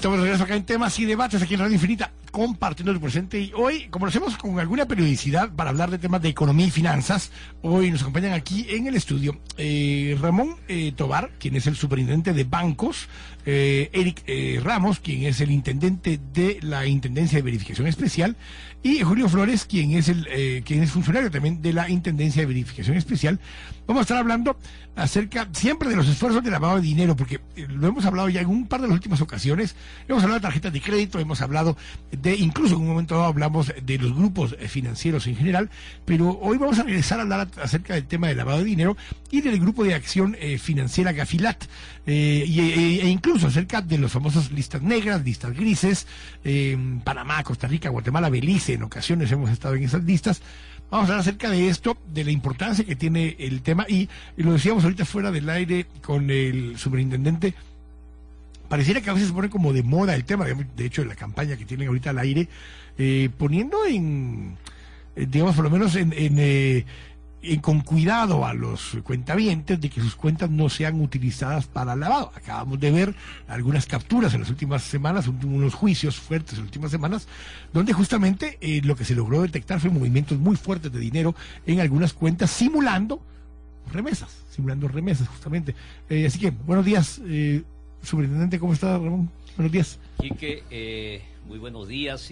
Estamos de regreso acá en Temas y Debates, aquí en Radio Infinita, compartiendo el presente. Y hoy, como lo hacemos con alguna periodicidad para hablar de temas de economía y finanzas, hoy nos acompañan aquí en el estudio Ramón Tobar, quien es el superintendente de bancos, Eric Ramos, quien es el intendente de la Intendencia de Verificación Especial, y Julio Flores, quien es funcionario también de la Intendencia de Verificación Especial. Vamos a estar hablando acerca siempre de los esfuerzos de lavado de dinero, porque lo hemos hablado ya en un par de las últimas ocasiones. Hemos hablado de tarjetas de crédito, hemos hablado incluso en un momento dado hablamos de los grupos financieros en general, pero hoy vamos a regresar a hablar acerca del tema del lavado de dinero y del grupo de acción financiera Gafilat, e incluso acerca de los famosos listas negras, listas grises, Panamá, Costa Rica, Guatemala, Belice, en ocasiones hemos estado en esas listas. Vamos a hablar acerca de esto, de la importancia que tiene el tema, y lo decíamos ahorita fuera del aire con el superintendente. Pareciera que a veces se pone como de moda el tema, de hecho, la campaña que tienen ahorita al aire, poniendo digamos, por lo menos con cuidado a los cuentavientes de que sus cuentas no sean utilizadas para lavado. Acabamos de ver algunas capturas en las últimas semanas, unos juicios fuertes en las últimas semanas, donde justamente lo que se logró detectar fue movimientos muy fuertes de dinero en algunas cuentas, simulando remesas justamente. Así que, buenos días, superintendente, ¿cómo está, Ramón? Buenos días. Quique, muy buenos días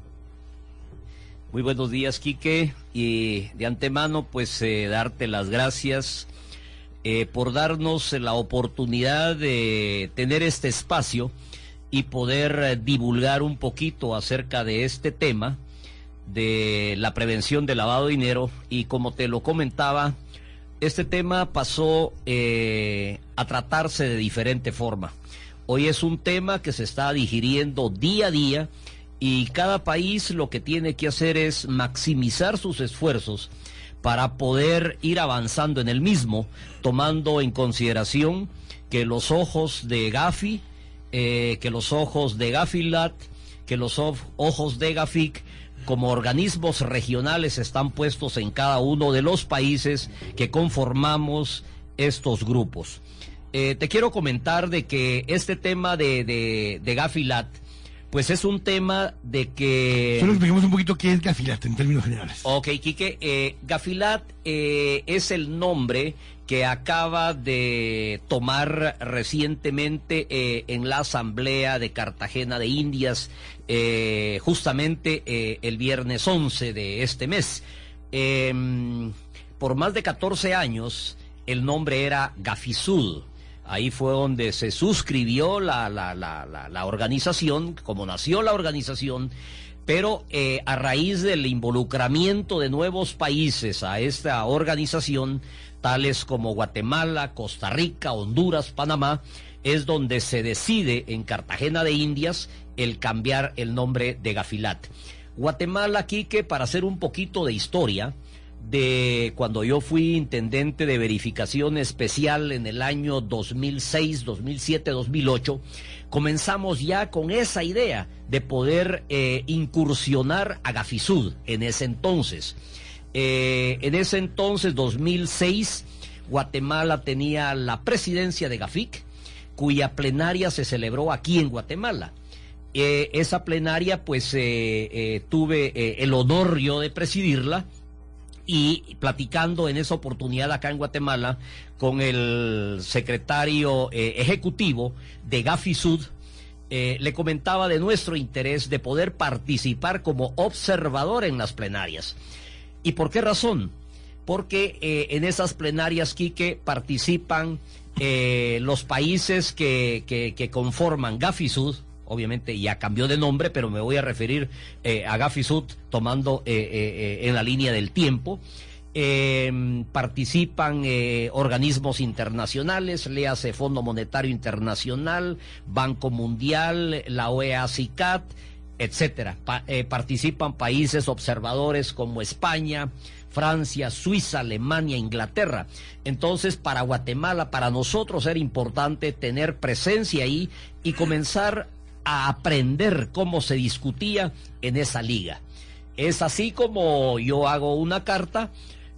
muy buenos días, Quique, y de antemano pues darte las gracias por darnos la oportunidad de tener este espacio y poder divulgar un poquito acerca de este tema de la prevención del lavado de dinero. Y como te lo comentaba, este tema pasó a tratarse de diferente forma. Hoy es un tema que se está digiriendo día a día, y cada país lo que tiene que hacer es maximizar sus esfuerzos para poder ir avanzando en el mismo, tomando en consideración que los ojos de Gafi, que los ojos de Gafilat, que los ojos de Gafic, como organismos regionales, están puestos en cada uno de los países que conformamos estos grupos. Te quiero comentar de que este tema de Gafilat, pues es un tema de que... Solo expliquemos un poquito qué es Gafilat en términos generales. Ok, Quique, Gafilat es el nombre que acaba de tomar recientemente en la Asamblea de Cartagena de Indias, justamente el viernes 11 de este mes. Por más de 14 años el nombre era Gafisud. Ahí fue donde se suscribió la organización, como nació la organización, pero a raíz del involucramiento de nuevos países a esta organización, tales como Guatemala, Costa Rica, Honduras, Panamá, es donde se decide en Cartagena de Indias el cambiar el nombre de Gafilat. Guatemala, Quique, para hacer un poquito de historia, de cuando yo fui intendente de verificación especial en el año 2006, 2007, 2008, comenzamos ya con esa idea de poder incursionar a Gafisud en ese entonces. En ese entonces, 2006, Guatemala tenía la presidencia de Gafic, cuya plenaria se celebró aquí en Guatemala. Esa plenaria, pues, tuve el honor yo de presidirla, y platicando en esa oportunidad acá en Guatemala con el secretario ejecutivo de Gafisud, le comentaba de nuestro interés de poder participar como observador en las plenarias. ¿Y por qué razón? Porque en esas plenarias, Quique, participan los países que conforman Gafisud. Obviamente ya cambió de nombre, pero me voy a referir a Gafisud tomando en la línea del tiempo. Participan organismos internacionales, léase Fondo Monetario Internacional, Banco Mundial, la OEA-CICAT, etcétera. Participan países observadores como España, Francia, Suiza, Alemania, Inglaterra. Entonces, para Guatemala, para nosotros era importante tener presencia ahí y comenzar a aprender cómo se discutía en esa liga. Es así como yo hago una carta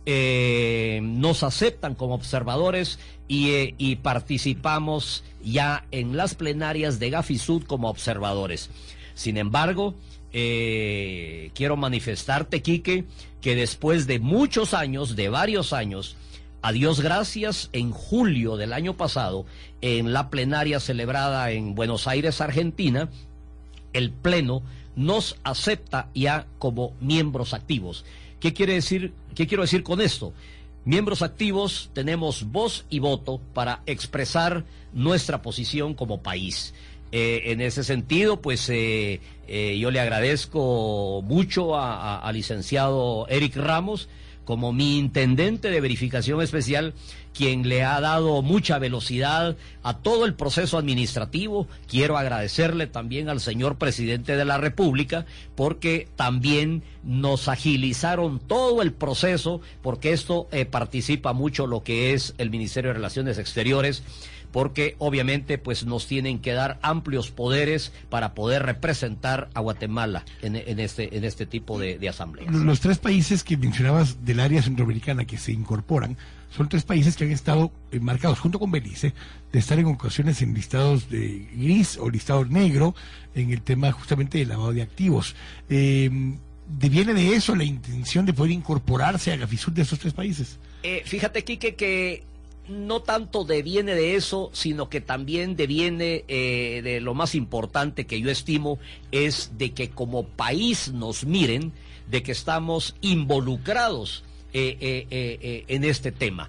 nos aceptan como observadores y participamos ya en las plenarias de Gafisud como observadores. Sin embargo, quiero manifestarte, Quique, que después de muchos años, de varios años, a Dios gracias, en julio del año pasado, en la plenaria celebrada en Buenos Aires, Argentina, el Pleno nos acepta ya como miembros activos. ¿Qué quiero decir con esto? Miembros activos, tenemos voz y voto para expresar nuestra posición como país. En ese sentido, pues yo le agradezco mucho al licenciado Eric Ramos, como mi intendente de verificación especial, quien le ha dado mucha velocidad a todo el proceso administrativo. Quiero agradecerle también al señor presidente de la República, porque también nos agilizaron todo el proceso, porque esto participa mucho lo que es el Ministerio de Relaciones Exteriores, porque obviamente pues nos tienen que dar amplios poderes para poder representar a Guatemala en este tipo de asambleas. Los tres países que mencionabas del área centroamericana que se incorporan son tres países que han estado marcados junto con Belice de estar en ocasiones en listados de gris o listados negro en el tema justamente del lavado de activos. ¿Deviene de eso la intención de poder incorporarse a Gafisud de esos tres países? Fíjate, Quique, que no tanto deviene de eso, sino que también deviene de lo más importante que yo estimo, es de que como país nos miren, de que estamos involucrados en este tema.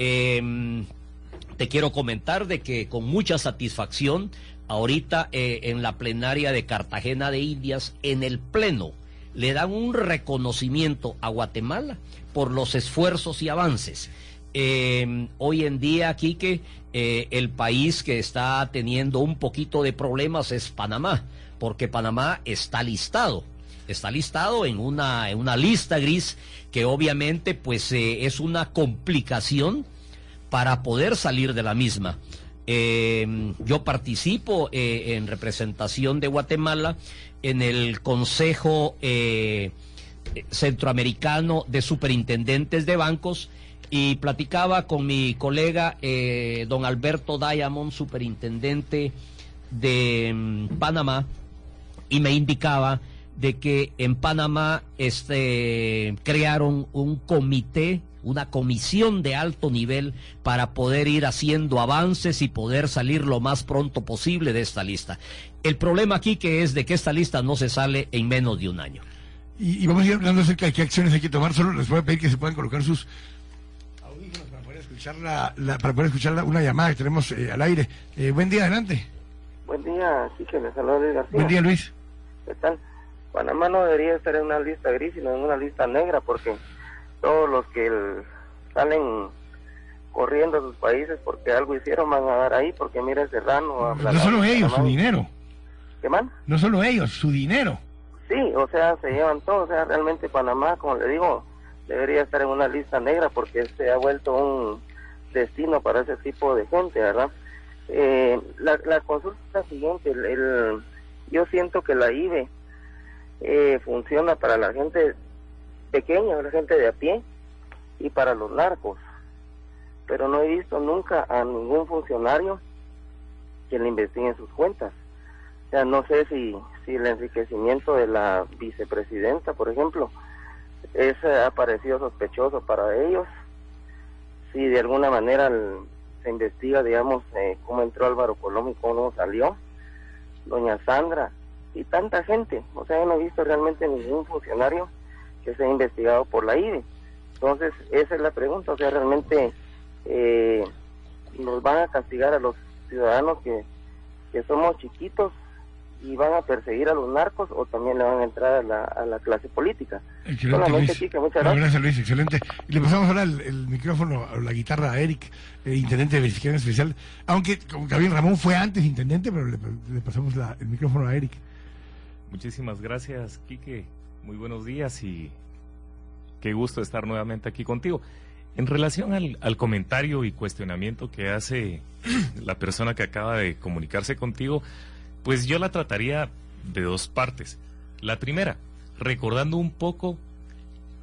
Te quiero comentar de que con mucha satisfacción, ahorita en la plenaria de Cartagena de Indias, en el Pleno, le dan un reconocimiento a Guatemala por los esfuerzos y avances. Hoy en día, Quique, el país que está teniendo un poquito de problemas es Panamá, porque Panamá está listado en una lista gris que obviamente pues es una complicación para poder salir de la misma. Yo participo en representación de Guatemala en el Consejo Centroamericano de Superintendentes de Bancos, y platicaba con mi colega don Alberto Diamond, superintendente de Panamá, y me indicaba de que en Panamá crearon un comité, una comisión de alto nivel para poder ir haciendo avances y poder salir lo más pronto posible de esta lista. El problema aquí que es de que esta lista no se sale en menos de un año. Y vamos a ir hablando acerca de qué acciones hay que tomar. Solo les voy a pedir que se puedan colocar sus audífonos para poder escuchar una llamada que tenemos al aire. Buen día, adelante. Buen día, sí, que les saluda Luis García. Buen día, Luis. ¿Qué tal? Panamá no debería estar en una lista gris, sino en una lista negra, porque todos los que salen corriendo a sus países porque algo hicieron van a dar ahí, porque mira Serrano... No solo ellos, su dinero. ¿Qué man? No solo ellos, su dinero. Sí, o sea, se llevan todo. O sea, realmente Panamá, como le digo, debería estar en una lista negra porque se ha vuelto un destino para ese tipo de gente, ¿verdad? La consulta es la siguiente. Yo siento que la IBE funciona para la gente pequeña, la gente de a pie y para los narcos, pero no he visto nunca a ningún funcionario que le investiguen sus cuentas. O sea, no sé si el enriquecimiento de la vicepresidenta, por ejemplo, ha parecido sospechoso para ellos, si de alguna manera se investiga, digamos, cómo entró Álvaro Colom y cómo salió, doña Sandra y tanta gente. O sea, yo no he visto realmente ningún funcionario que sea investigado por la IBE. Entonces, esa es la pregunta. O sea, realmente nos van a castigar a los ciudadanos que somos chiquitos y van a perseguir a los narcos, o también le van a entrar a la clase política. Excelente, Luis. Chica, muchas gracias. Gracias, Luis, excelente. Y le pasamos ahora el micrófono o la guitarra a Eric, intendente de verificación especial, aunque como Gabriel Ramón fue antes intendente, pero le pasamos el micrófono a Eric. Muchísimas gracias, Quique. Muy buenos días y qué gusto estar nuevamente aquí contigo. En relación al comentario y cuestionamiento que hace la persona que acaba de comunicarse contigo, pues yo la trataría de dos partes. La primera, recordando un poco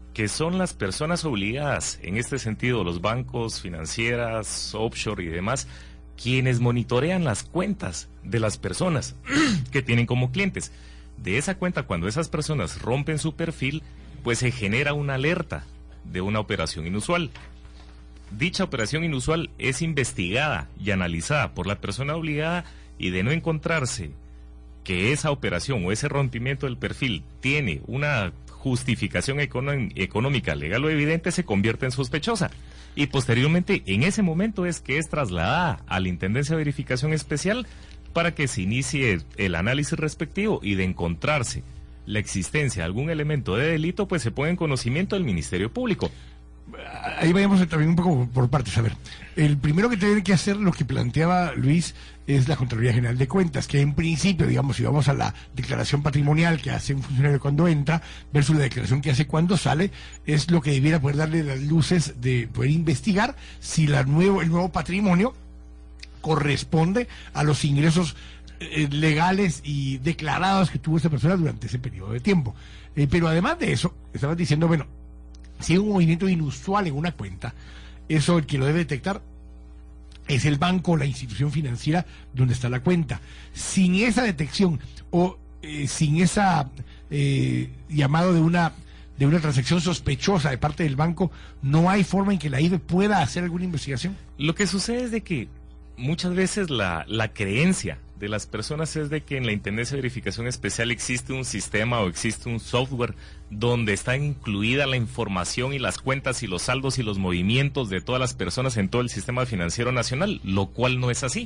que son las personas obligadas, en este sentido los bancos, financieras, offshore y demás, quienes monitorean las cuentas de las personas que tienen como clientes. De esa cuenta, cuando esas personas rompen su perfil, pues se genera una alerta de una operación inusual. Dicha operación inusual es investigada y analizada por la persona obligada, y de no encontrarse que esa operación o ese rompimiento del perfil tiene una justificación económica, legal o evidente, se convierte en sospechosa. Y posteriormente, en ese momento es que es trasladada a la Intendencia de Verificación Especial para que se inicie el análisis respectivo, y de encontrarse la existencia de algún elemento de delito, pues se pone en conocimiento del Ministerio Público. Ahí vayamos también un poco por partes. A ver, el primero que tiene que hacer, lo que planteaba Luis, es la Contraloría General de Cuentas, que en principio, digamos, si vamos a la declaración patrimonial que hace un funcionario cuando entra versus la declaración que hace cuando sale, es lo que debiera poder darle las luces de poder investigar si el nuevo patrimonio corresponde a los ingresos legales y declarados que tuvo esa persona durante ese periodo de tiempo. Pero además de eso, estabas diciendo, bueno, si hay un movimiento inusual en una cuenta, eso el que lo debe detectar es el banco o la institución financiera donde está la cuenta. Sin esa detección o sin esa llamado de una transacción sospechosa de parte del banco, no hay forma en que la IVE pueda hacer alguna investigación. Lo que sucede es de que muchas veces la creencia de las personas es de que en la Intendencia de Verificación Especial existe un sistema o existe un software donde está incluida la información y las cuentas y los saldos y los movimientos de todas las personas en todo el sistema financiero nacional, lo cual no es así.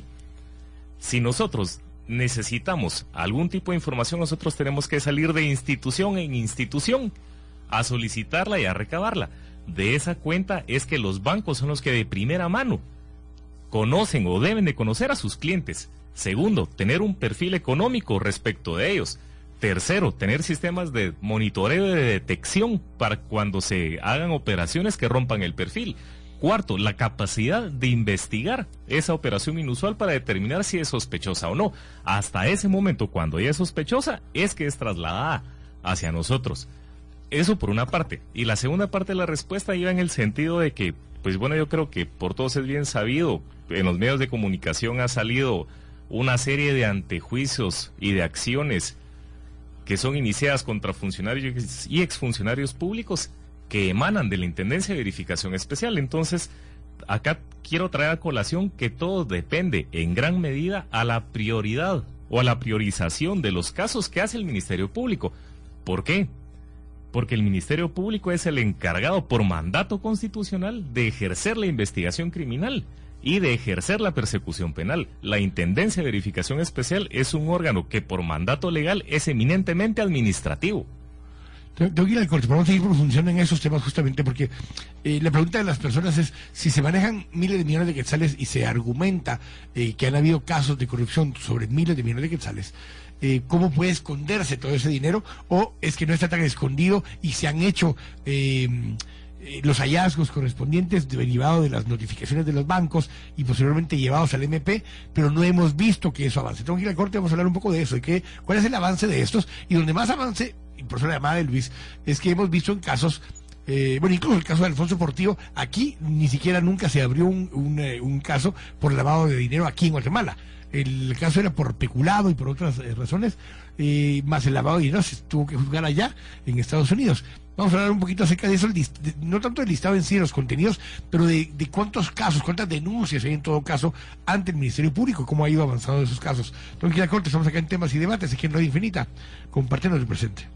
Si nosotros necesitamos algún tipo de información, nosotros tenemos que salir de institución en institución a solicitarla y a recabarla. De esa cuenta es que los bancos son los que de primera mano conocen o deben de conocer a sus clientes. Segundo, tener un perfil económico respecto de ellos. Tercero, tener sistemas de monitoreo y de detección para cuando se hagan operaciones que rompan el perfil. Cuarto, la capacidad de investigar esa operación inusual para determinar si es sospechosa o no. Hasta ese momento, cuando ya es sospechosa, es que es trasladada hacia nosotros. Eso por una parte. Y la segunda parte de la respuesta iba en el sentido de que, pues bueno, yo creo que por todos es bien sabido, en los medios de comunicación ha salido una serie de antejuicios y de acciones que son iniciadas contra funcionarios y exfuncionarios públicos que emanan de la Intendencia de Verificación Especial. Entonces, acá quiero traer a colación que todo depende en gran medida a la prioridad o a la priorización de los casos que hace el Ministerio Público. ¿Por qué? Porque el Ministerio Público es el encargado por mandato constitucional de ejercer la investigación criminal y de ejercer la persecución penal. La Intendencia de Verificación Especial es un órgano que por mandato legal es eminentemente administrativo. Tengo que ir al corte, pero vamos a seguir profundizando en esos temas justamente porque la pregunta de las personas es si se manejan miles de millones de quetzales y se argumenta que han habido casos de corrupción sobre miles de millones de quetzales, ¿cómo puede esconderse todo ese dinero? ¿O es que no está tan escondido y se han hecho los hallazgos correspondientes derivados de las notificaciones de los bancos y posteriormente llevados al MP, pero no hemos visto que eso avance? Tengo que ir al corte, vamos a hablar un poco de eso, de cuál es el avance de estos, y donde más avance, y por eso la llamada de Luis, es que hemos visto en casos, incluso el caso de Alfonso Portillo, aquí ni siquiera nunca se abrió un caso por lavado de dinero aquí en Guatemala. El caso era por peculado y por otras razones, más el lavado de dinero se tuvo que juzgar allá en Estados Unidos. Vamos a hablar un poquito acerca de eso, no tanto del listado en sí de los contenidos, pero de cuántos casos, cuántas denuncias hay en todo caso ante el Ministerio Público, cómo ha ido avanzando esos casos. Entonces, aquí corte, estamos acá en Temas y Debates, aquí en Radio Infinita, compartiendo el presente.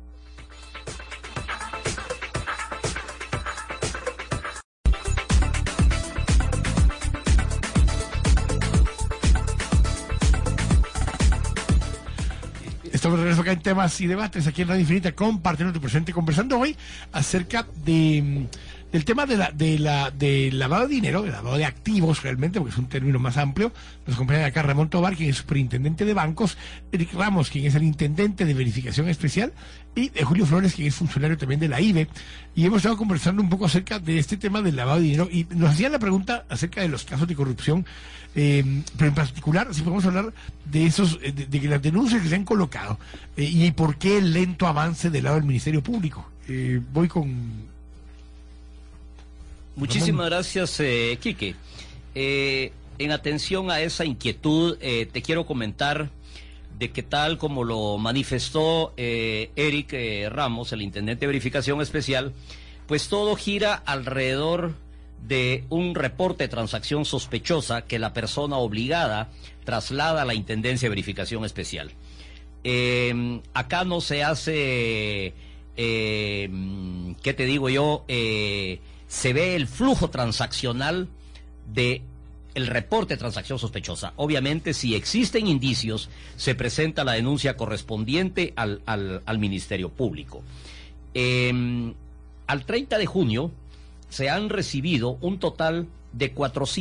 Estamos de regreso acá en Temas y Debates, aquí en Radio Infinita, compartiendo tu presente, conversando hoy acerca del tema de lavado de dinero, de lavado de activos realmente, porque es un término más amplio. Nos acompaña acá Ramón Tobar, quien es superintendente de bancos, Eric Ramos, quien es el intendente de verificación especial, y Julio Flores, quien es funcionario también de la IVE. Y hemos estado conversando un poco acerca de este tema del lavado de dinero, y nos hacían la pregunta acerca de los casos de corrupción, pero en particular, si podemos hablar de esos, de las denuncias que se han colocado investigado. ¿Y por qué el lento avance del lado del Ministerio Público? Voy con... Muchísimas gracias, Quique. En atención a esa inquietud, te quiero comentar de que tal como lo manifestó Eric Ramos, el intendente de verificación especial, pues todo gira alrededor de un reporte de transacción sospechosa que la persona obligada traslada a la Intendencia de Verificación Especial. Acá no se hace, ¿qué te digo yo? Se ve el flujo transaccional de el reporte de transacción sospechosa. Obviamente, si existen indicios, se presenta la denuncia correspondiente al Ministerio Público. Al 30 de junio se han recibido un total de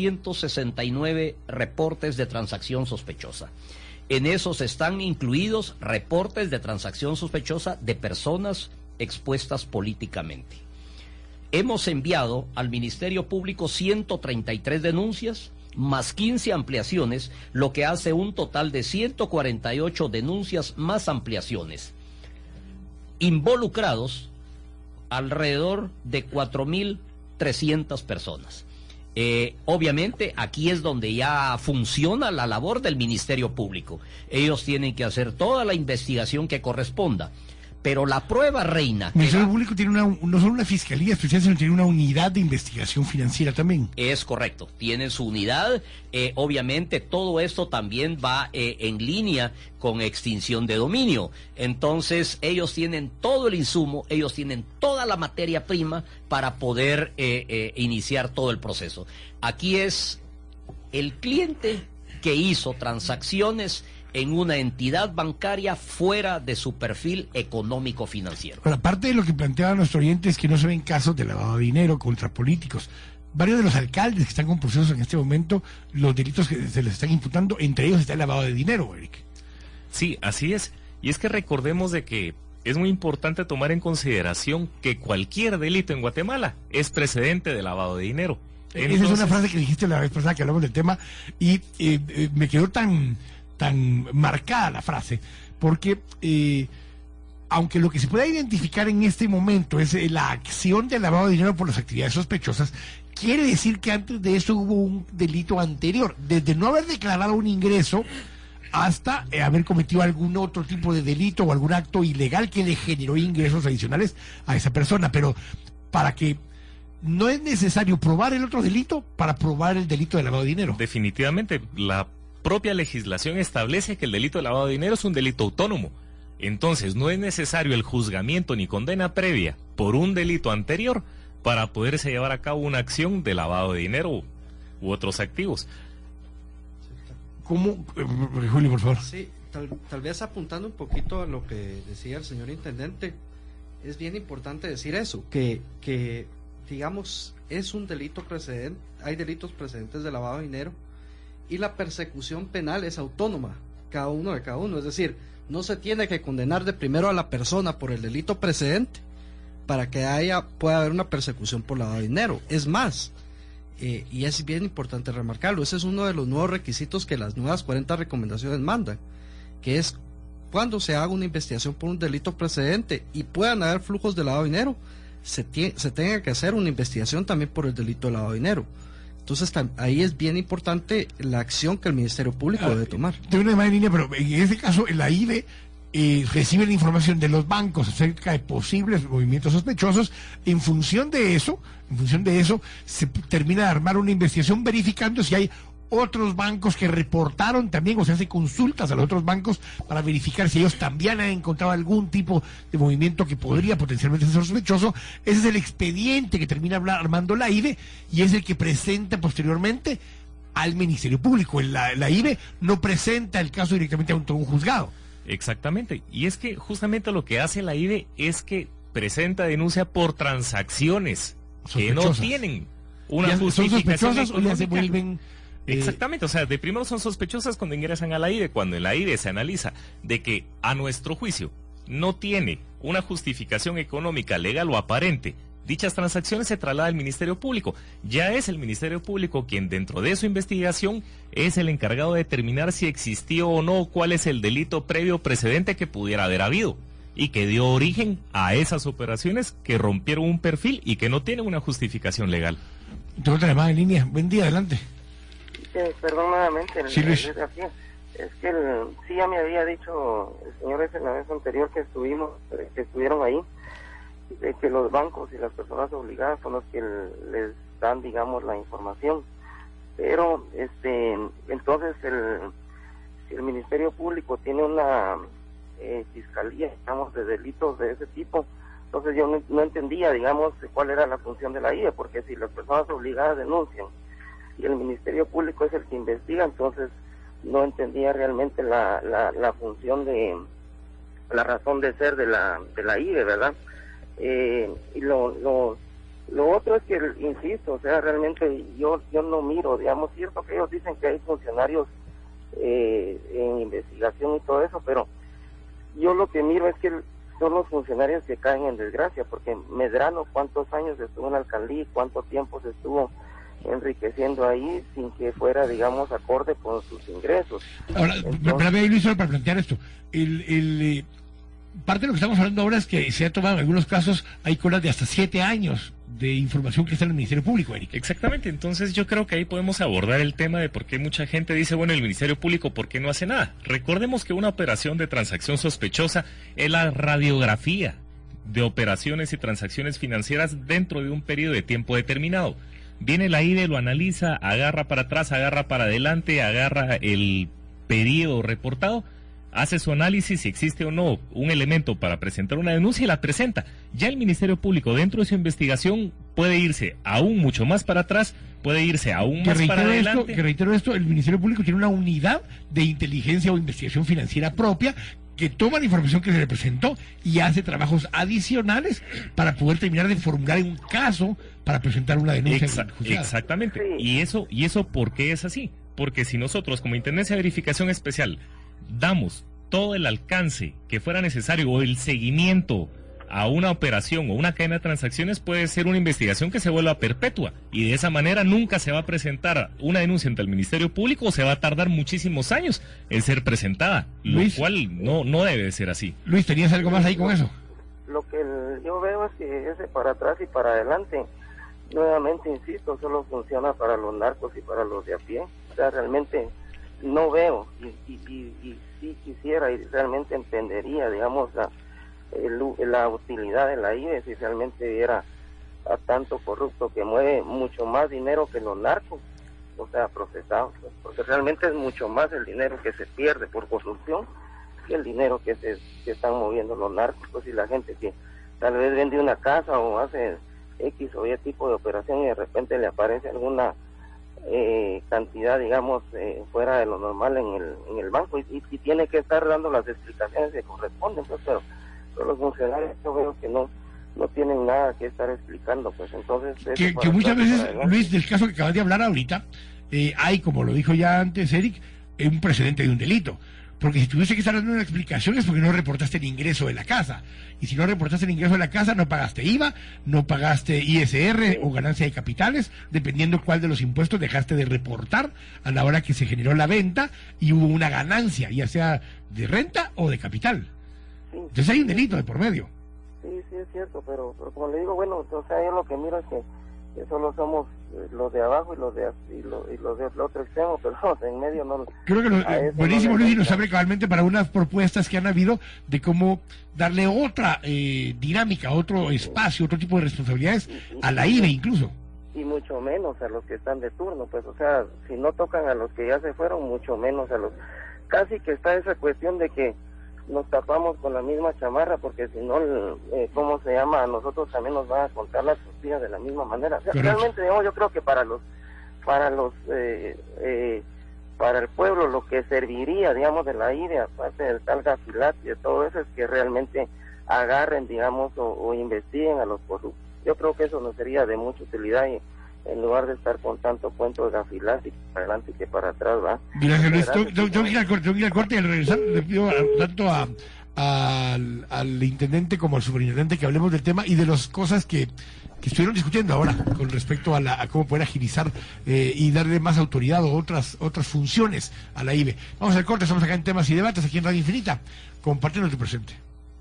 469 reportes de transacción sospechosa. En esos están incluidos reportes de transacción sospechosa de personas expuestas políticamente. Hemos enviado al Ministerio Público 133 denuncias, más 15 ampliaciones, lo que hace un total de 148 denuncias más ampliaciones. Involucrados alrededor de 4.300 personas. Obviamente aquí es donde ya funciona la labor del Ministerio Público. Ellos tienen que hacer toda la investigación que corresponda. Pero la prueba reina... El Ministerio Público tiene no solo una fiscalía especial, sino tiene una unidad de investigación financiera también. Es correcto, tienen su unidad. Obviamente todo esto también va en línea con extinción de dominio. Entonces ellos tienen todo el insumo, ellos tienen toda la materia prima para poder iniciar todo el proceso. Aquí es el cliente que hizo transacciones en una entidad bancaria fuera de su perfil económico financiero. Pero aparte de lo que planteaba nuestro oyente es que no se ven casos de lavado de dinero contra políticos. Varios de los alcaldes que están con procesos en este momento, los delitos que se les están imputando, entre ellos está el lavado de dinero, Eric. Sí, así es. Y es que recordemos de que es muy importante tomar en consideración que cualquier delito en Guatemala es precedente de lavado de dinero. Esa es una frase que dijiste la vez pasada que hablamos del tema y me quedó tan marcada la frase, porque aunque lo que se pueda identificar en este momento es la acción de lavado de dinero por las actividades sospechosas, quiere decir que antes de eso hubo un delito anterior, desde no haber declarado un ingreso hasta haber cometido algún otro tipo de delito o algún acto ilegal que le generó ingresos adicionales a esa persona. Pero para que no es necesario probar el otro delito para probar el delito de lavado de dinero. Definitivamente, la propia legislación establece que el delito de lavado de dinero es un delito autónomo. Entonces, no es necesario el juzgamiento ni condena previa por un delito anterior para poderse llevar a cabo una acción de lavado de dinero u otros activos. ¿Cómo? Julio, por favor. Sí, tal vez apuntando un poquito a lo que decía el señor intendente, es bien importante decir eso, que digamos, es un delito precedente, hay delitos precedentes de lavado de dinero, y la persecución penal es autónoma, cada uno, es decir, no se tiene que condenar de primero a la persona por el delito precedente para que pueda haber una persecución por lavado de dinero. Es más, y es bien importante remarcarlo, ese es uno de los nuevos requisitos que las nuevas 40 recomendaciones mandan, que es cuando se haga una investigación por un delito precedente y puedan haber flujos de lavado de dinero, se tenga que hacer una investigación también por el delito de lavado de dinero. Entonces ahí es bien importante la acción que el Ministerio Público debe tomar. Tengo una llamada en línea, pero en este caso la IVE recibe la información de los bancos acerca de posibles movimientos sospechosos. En función de eso se termina de armar una investigación verificando si hay otros bancos que reportaron también, o se hace consultas a los otros bancos para verificar si ellos también han encontrado algún tipo de movimiento que podría potencialmente ser sospechoso. Ese es el expediente que termina armando la IVE y es el que presenta posteriormente al Ministerio Público. La IVE no presenta el caso directamente ante un juzgado. Exactamente, y es que justamente lo que hace la IVE es que presenta denuncia por transacciones que no tienen una justificación ¿Son sospechosas o ya se vuelven...? Exactamente, o sea, de primero son sospechosas cuando ingresan a la IVE, cuando en la IVE se analiza de que a nuestro juicio no tiene una justificación económica legal o aparente dichas transacciones se traslada al Ministerio Público. Ya es el Ministerio Público quien dentro de su investigación es el encargado de determinar si existió o no, cuál es el delito previo precedente que pudiera haber habido y que dio origen a esas operaciones que rompieron un perfil y que no tienen una justificación legal. Tengo otra llamada en línea. Buen día, adelante. Perdón nuevamente. Sí, Luis. Es que sí ya me había dicho el señor ese la vez anterior que estuvieron ahí, de que los bancos y las personas obligadas son los que les dan, digamos, la información. Pero entonces el Ministerio Público tiene una fiscalía, digamos, de delitos de ese tipo. Entonces yo no entendía, digamos, cuál era la función de la IE, porque si las personas obligadas denuncian y el Ministerio Público es el que investiga, entonces no entendía realmente la función de la razón de ser de la IE, ¿verdad? Y lo otro es que, insisto, o sea, realmente yo no miro, digamos, cierto que ellos dicen que hay funcionarios en investigación y todo eso, pero yo lo que miro es que son los funcionarios que caen en desgracia, porque Medrano, ¿cuántos años estuvo en la alcaldía? ¿Cuánto tiempo se estuvo enriqueciendo ahí sin que fuera, digamos, acorde con sus ingresos? Ahora, Luis, solo para plantear esto, parte de lo que estamos hablando ahora es que se ha tomado en algunos casos, hay colas de hasta 7 años de información que está en el Ministerio Público, Eric. Exactamente, entonces yo creo que ahí podemos abordar el tema de por qué mucha gente dice, bueno, el Ministerio Público, ¿por qué no hace nada? Recordemos que una operación de transacción sospechosa es la radiografía de operaciones y transacciones financieras dentro de un periodo de tiempo determinado. Viene la IDE, lo analiza, agarra para atrás, agarra para adelante, agarra el periodo reportado, hace su análisis si existe o no un elemento para presentar una denuncia y la presenta. Ya el Ministerio Público dentro de su investigación puede irse aún mucho más para atrás, puede irse aún más para adelante. Que reitero esto, el Ministerio Público tiene una unidad de inteligencia o investigación financiera propia que toma la información que se le presentó y hace trabajos adicionales para poder terminar de formular un caso para presentar una denuncia. Exactamente. Sí. ¿Y eso por qué es así? Porque si nosotros como Intendencia de Verificación Especial damos todo el alcance que fuera necesario o el seguimiento a una operación o una cadena de transacciones, puede ser una investigación que se vuelva perpetua y de esa manera nunca se va a presentar una denuncia ante el Ministerio Público o se va a tardar muchísimos años en ser presentada, Luis, lo cual no debe ser así. Luis, ¿tenías algo más ahí con eso? Lo que yo veo es que ese para atrás y para adelante, nuevamente insisto, solo funciona para los narcos y para los de a pie. O sea, realmente no veo y sí quisiera y realmente entendería, digamos, la utilidad de la IBE si realmente era a tanto corrupto que mueve mucho más dinero que los narcos, o sea, procesados, pues, porque realmente es mucho más el dinero que se pierde por corrupción que el dinero que están moviendo los narcos, pues, y la gente que tal vez vende una casa o hace X o Y tipo de operación y de repente le aparece alguna cantidad, digamos, fuera de lo normal en el banco y tiene que estar dando las explicaciones que corresponden, pues, pero los funcionarios yo veo que no tienen nada que estar explicando, pues entonces... Que muchas veces, Luis, del caso que acabas de hablar ahorita, hay, como lo dijo ya antes Eric, un precedente de un delito. Porque si tuviese que estar dando una explicación es porque no reportaste el ingreso de la casa. Y si no reportaste el ingreso de la casa, no pagaste IVA, no pagaste ISR o ganancia de capitales, dependiendo cuál de los impuestos dejaste de reportar a la hora que se generó la venta y hubo una ganancia, ya sea de renta o de capital. Sí. Entonces hay un delito de por medio. Sí, es cierto, pero como le digo, bueno, o sea, yo lo que miro es que solo somos los de abajo y los del otro extremo, pero en medio no. Creo que buenísimo, Luis, y nos abre cabalmente para unas propuestas que han habido de cómo darle otra dinámica, otro espacio, otro tipo de responsabilidades a la IBE incluso. Y mucho menos a los que están de turno, pues, o sea, si no tocan a los que ya se fueron, mucho menos a los... Casi que está esa cuestión de que nos tapamos con la misma chamarra, porque si no, ¿cómo se llama? A nosotros también nos van a contar las costillas de la misma manera. O sea, realmente, digamos, yo creo que para el pueblo lo que serviría, digamos, de la IDE, aparte del tal Gafilat y de todo eso, es que realmente agarren, digamos, o investiguen a los corruptos. Yo creo que eso nos sería de mucha utilidad y en lugar de estar con tanto cuento de Gafilat y para adelante que para atrás, ¿va? Gracias, Luis. Tengo que ir al corte y al regresar le pido tanto a al intendente como al superintendente que hablemos del tema y de las cosas que estuvieron discutiendo ahora con respecto a cómo poder agilizar y darle más autoridad o otras funciones a la IBE. Vamos al corte, estamos acá en Temas y Debates, aquí en Radio Infinita, compartiendo tu presente.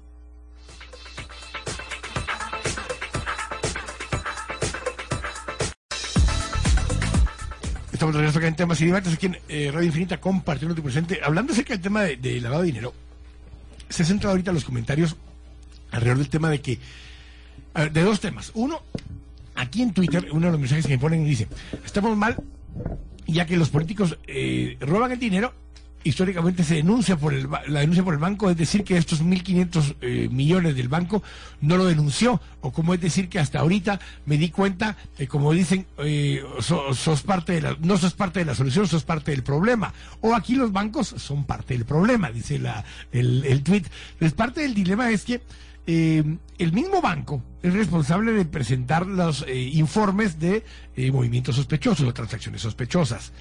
Estamos de regreso acá en Temas y Debates, aquí en Radio Infinita, compartiendo tu presente. Hablando acerca del tema de lavado de dinero, se ha centrado ahorita los comentarios alrededor del tema de que de dos temas. Uno, aquí en Twitter, uno de los mensajes que me ponen dice: estamos mal, ya que los políticos roban el dinero. Históricamente se denuncia la denuncia por el banco, es decir, que estos 1.500 millones del banco no lo denunció, o como es decir que hasta ahorita me di cuenta, como dicen, no sos parte de la solución, sos parte del problema, o aquí los bancos son parte del problema, dice el tweet. Entonces, parte del dilema es que el mismo banco es responsable de presentar los informes de movimientos sospechosos o transacciones sospechosas.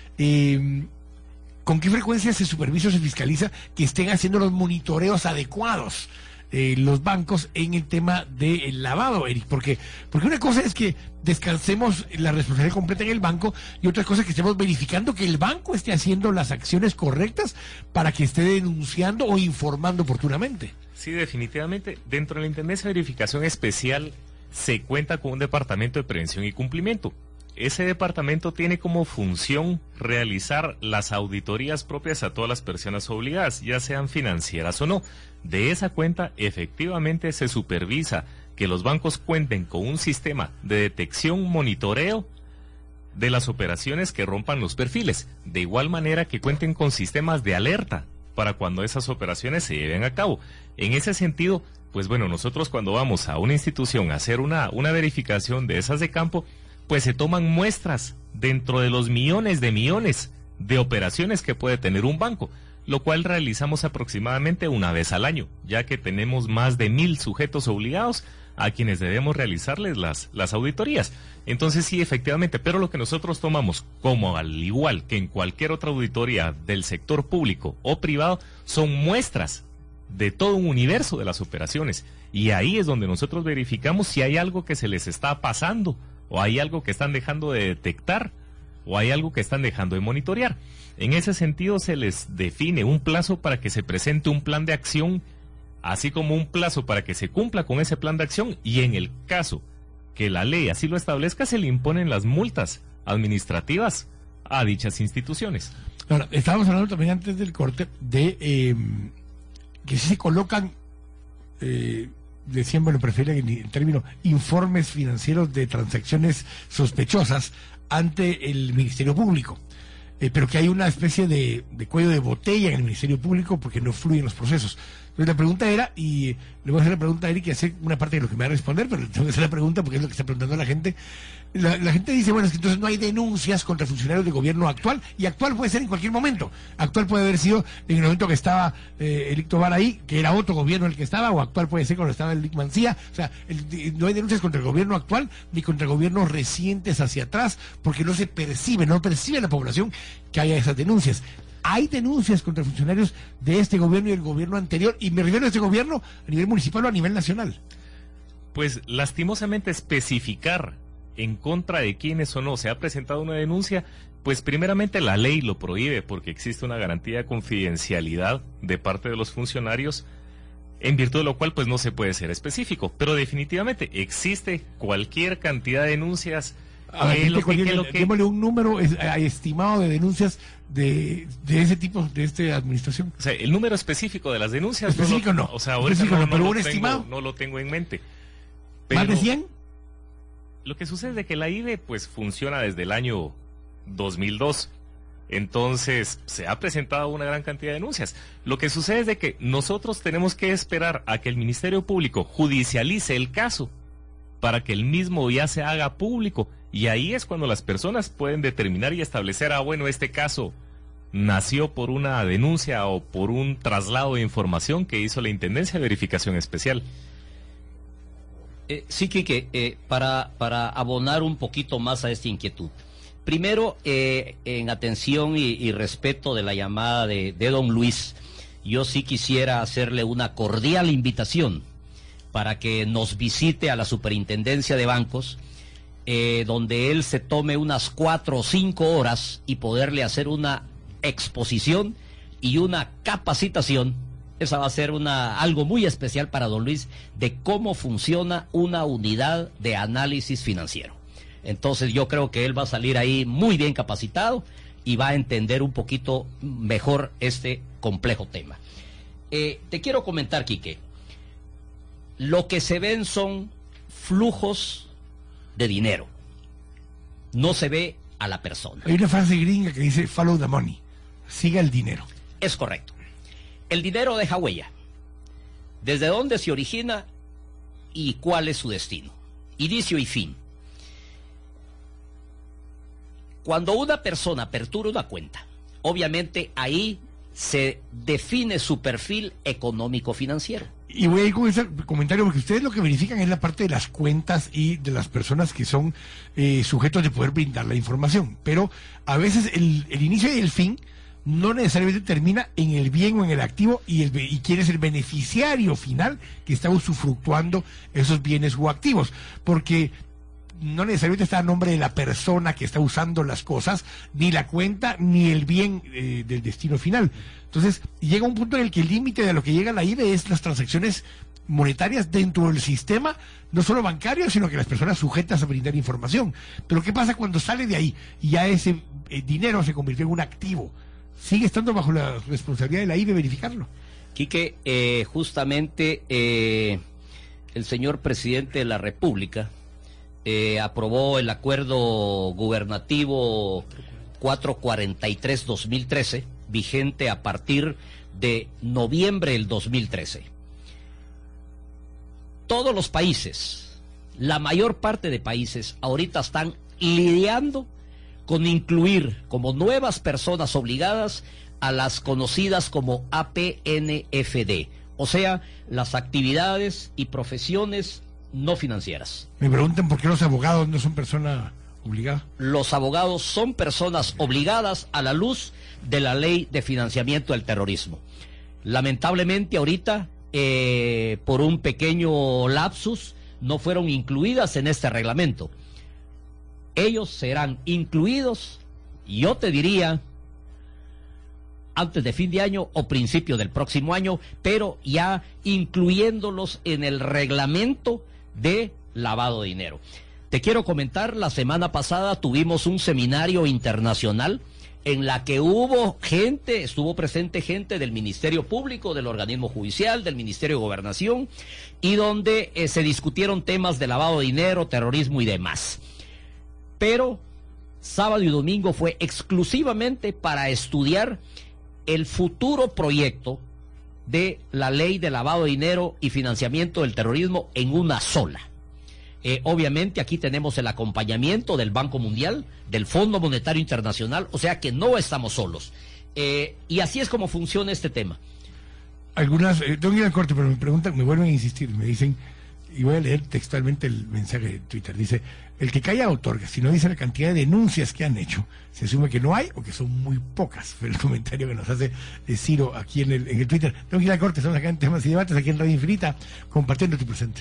¿Con qué frecuencia se supervisa o se fiscaliza que estén haciendo los monitoreos adecuados los bancos en el tema del lavado, Eric? Porque una cosa es que descansemos la responsabilidad completa en el banco y otra cosa es que estemos verificando que el banco esté haciendo las acciones correctas para que esté denunciando o informando oportunamente. Sí, definitivamente. Dentro de la Intendencia de Verificación Especial se cuenta con un departamento de prevención y cumplimiento. Ese departamento tiene como función realizar las auditorías propias a todas las personas obligadas, ya sean financieras o no. De esa cuenta, efectivamente se supervisa que los bancos cuenten con un sistema de detección, monitoreo de las operaciones que rompan los perfiles. De igual manera que cuenten con sistemas de alerta para cuando esas operaciones se lleven a cabo. En ese sentido, pues bueno, nosotros cuando vamos a una institución a hacer una verificación de esas de campo, pues se toman muestras dentro de los millones de operaciones que puede tener un banco, lo cual realizamos aproximadamente una vez al año, ya que tenemos más de 1,000 sujetos obligados a quienes debemos realizarles las auditorías. Entonces sí, efectivamente, pero lo que nosotros tomamos, como al igual que en cualquier otra auditoría del sector público o privado, son muestras de todo un universo de las operaciones, y ahí es donde nosotros verificamos si hay algo que se les está pasando, o hay algo que están dejando de detectar, o hay algo que están dejando de monitorear. En ese sentido se les define un plazo para que se presente un plan de acción, así como un plazo para que se cumpla con ese plan de acción, y en el caso que la ley así lo establezca, se le imponen las multas administrativas a dichas instituciones. Ahora, estábamos hablando también antes del corte de que si se colocan decían, bueno, prefieren el término informes financieros de transacciones sospechosas ante el Ministerio Público, pero que hay una especie de cuello de botella en el Ministerio Público porque no fluyen los procesos. Entonces la pregunta era, y le voy a hacer la pregunta a Eric y hacer una parte de lo que me va a responder, pero le tengo que hacer la pregunta porque es lo que está preguntando la gente. La gente dice, bueno, es que entonces no hay denuncias contra funcionarios de gobierno actual, y actual puede ser en cualquier momento. Actual puede haber sido en el momento que estaba Eric Tobar ahí, que era otro gobierno el que estaba, o actual puede ser cuando estaba el Eric Mancía. O sea, no hay denuncias contra el gobierno actual ni contra gobiernos recientes hacia atrás, porque no percibe la población que haya esas denuncias. Hay denuncias contra funcionarios de este gobierno y del gobierno anterior, y me refiero a este gobierno a nivel municipal o a nivel nacional. Pues lastimosamente especificar en contra de quiénes o no se ha presentado una denuncia, pues primeramente la ley lo prohíbe porque existe una garantía de confidencialidad de parte de los funcionarios, en virtud de lo cual pues no se puede ser específico, pero definitivamente existe cualquier cantidad de denuncias. Démosle un número estimado de denuncias de ese tipo, de esta administración. O sea, el número específico de las denuncias. Específico no. O sea, ahorita pero un estimado. No lo tengo en mente. Pero ¿más de 100? Lo que sucede es que la IBE pues funciona desde el año 2002. Entonces se ha presentado una gran cantidad de denuncias. Lo que sucede es de que nosotros tenemos que esperar a que el Ministerio Público judicialice el caso para que el mismo ya se haga público, y ahí es cuando las personas pueden determinar y establecer, bueno, este caso nació por una denuncia o por un traslado de información que hizo la Intendencia de Verificación Especial. Sí, Quique, para abonar un poquito más a esta inquietud. Primero, en atención y respeto de la llamada de don Luis, yo sí quisiera hacerle una cordial invitación para que nos visite a la Superintendencia de Bancos, donde él se tome unas 4 o 5 horas y poderle hacer una exposición y una capacitación. Esa va a ser algo muy especial para don Luis, de cómo funciona una unidad de análisis financiero. Entonces yo creo que él va a salir ahí muy bien capacitado y va a entender un poquito mejor este complejo tema. Te quiero comentar, Quique, lo que se ven son flujos de dinero, no se ve a la persona. Hay una frase gringa que dice follow the money, siga el dinero. Es correcto. El dinero deja huella. ¿Desde dónde se origina y cuál es su destino? Inicio y fin. Cuando una persona apertura una cuenta, obviamente ahí se define su perfil económico-financiero. Y voy a ir con ese comentario porque ustedes lo que verifican es la parte de las cuentas y de las personas que son sujetos de poder brindar la información. Pero a veces el inicio y el fin no necesariamente termina en el bien o en el activo y quién es el beneficiario final que está usufructuando esos bienes o activos. Porque no necesariamente está a nombre de la persona que está usando las cosas, ni la cuenta, ni el bien del destino final. Entonces, llega un punto en el que el límite de lo que llega a la IVE es las transacciones monetarias dentro del sistema, no solo bancario, sino que las personas sujetas a brindar información. Pero ¿qué pasa cuando sale de ahí y ya ese dinero se convirtió en un activo? ¿Sigue estando bajo la responsabilidad de la IVE verificarlo? Quique, justamente el señor presidente de la República aprobó el acuerdo gubernativo 443-2013, vigente a partir de noviembre del 2013. Todos los países, la mayor parte de países, ahorita están lidiando con incluir como nuevas personas obligadas a las conocidas como APNFD, o sea, las actividades y profesiones no financieras. Me preguntan por qué los abogados no son personas obligadas. Los abogados son personas obligadas a la luz de la ley de financiamiento del terrorismo. Lamentablemente ahorita, por un pequeño lapsus, no fueron incluidas en este reglamento. Ellos serán incluidos, yo te diría, antes de fin de año o principio del próximo año, pero ya incluyéndolos en el reglamento de lavado de dinero. Te quiero comentar, la semana pasada tuvimos un seminario internacional en la que estuvo presente gente del Ministerio Público, del organismo judicial, del Ministerio de Gobernación, y donde se discutieron temas de lavado de dinero, terrorismo y demás. Pero sábado y domingo fue exclusivamente para estudiar el futuro proyecto de la ley de lavado de dinero y financiamiento del terrorismo en una sola. Obviamente aquí tenemos el acompañamiento del Banco Mundial, del Fondo Monetario Internacional, o sea que no estamos solos. Y así es como funciona este tema. Algunas, tengo que ir al corte, pero me preguntan, me vuelven a insistir, me dicen, y voy a leer textualmente el mensaje de Twitter, dice: el que calla otorga, si no dice la cantidad de denuncias que han hecho, se asume que no hay o que son muy pocas. Fue el comentario que nos hace Ciro aquí en el Twitter. Tengo que ir al corte, estamos acá en Temas y Debates, aquí en Radio Infinita, compartiendo tu presente.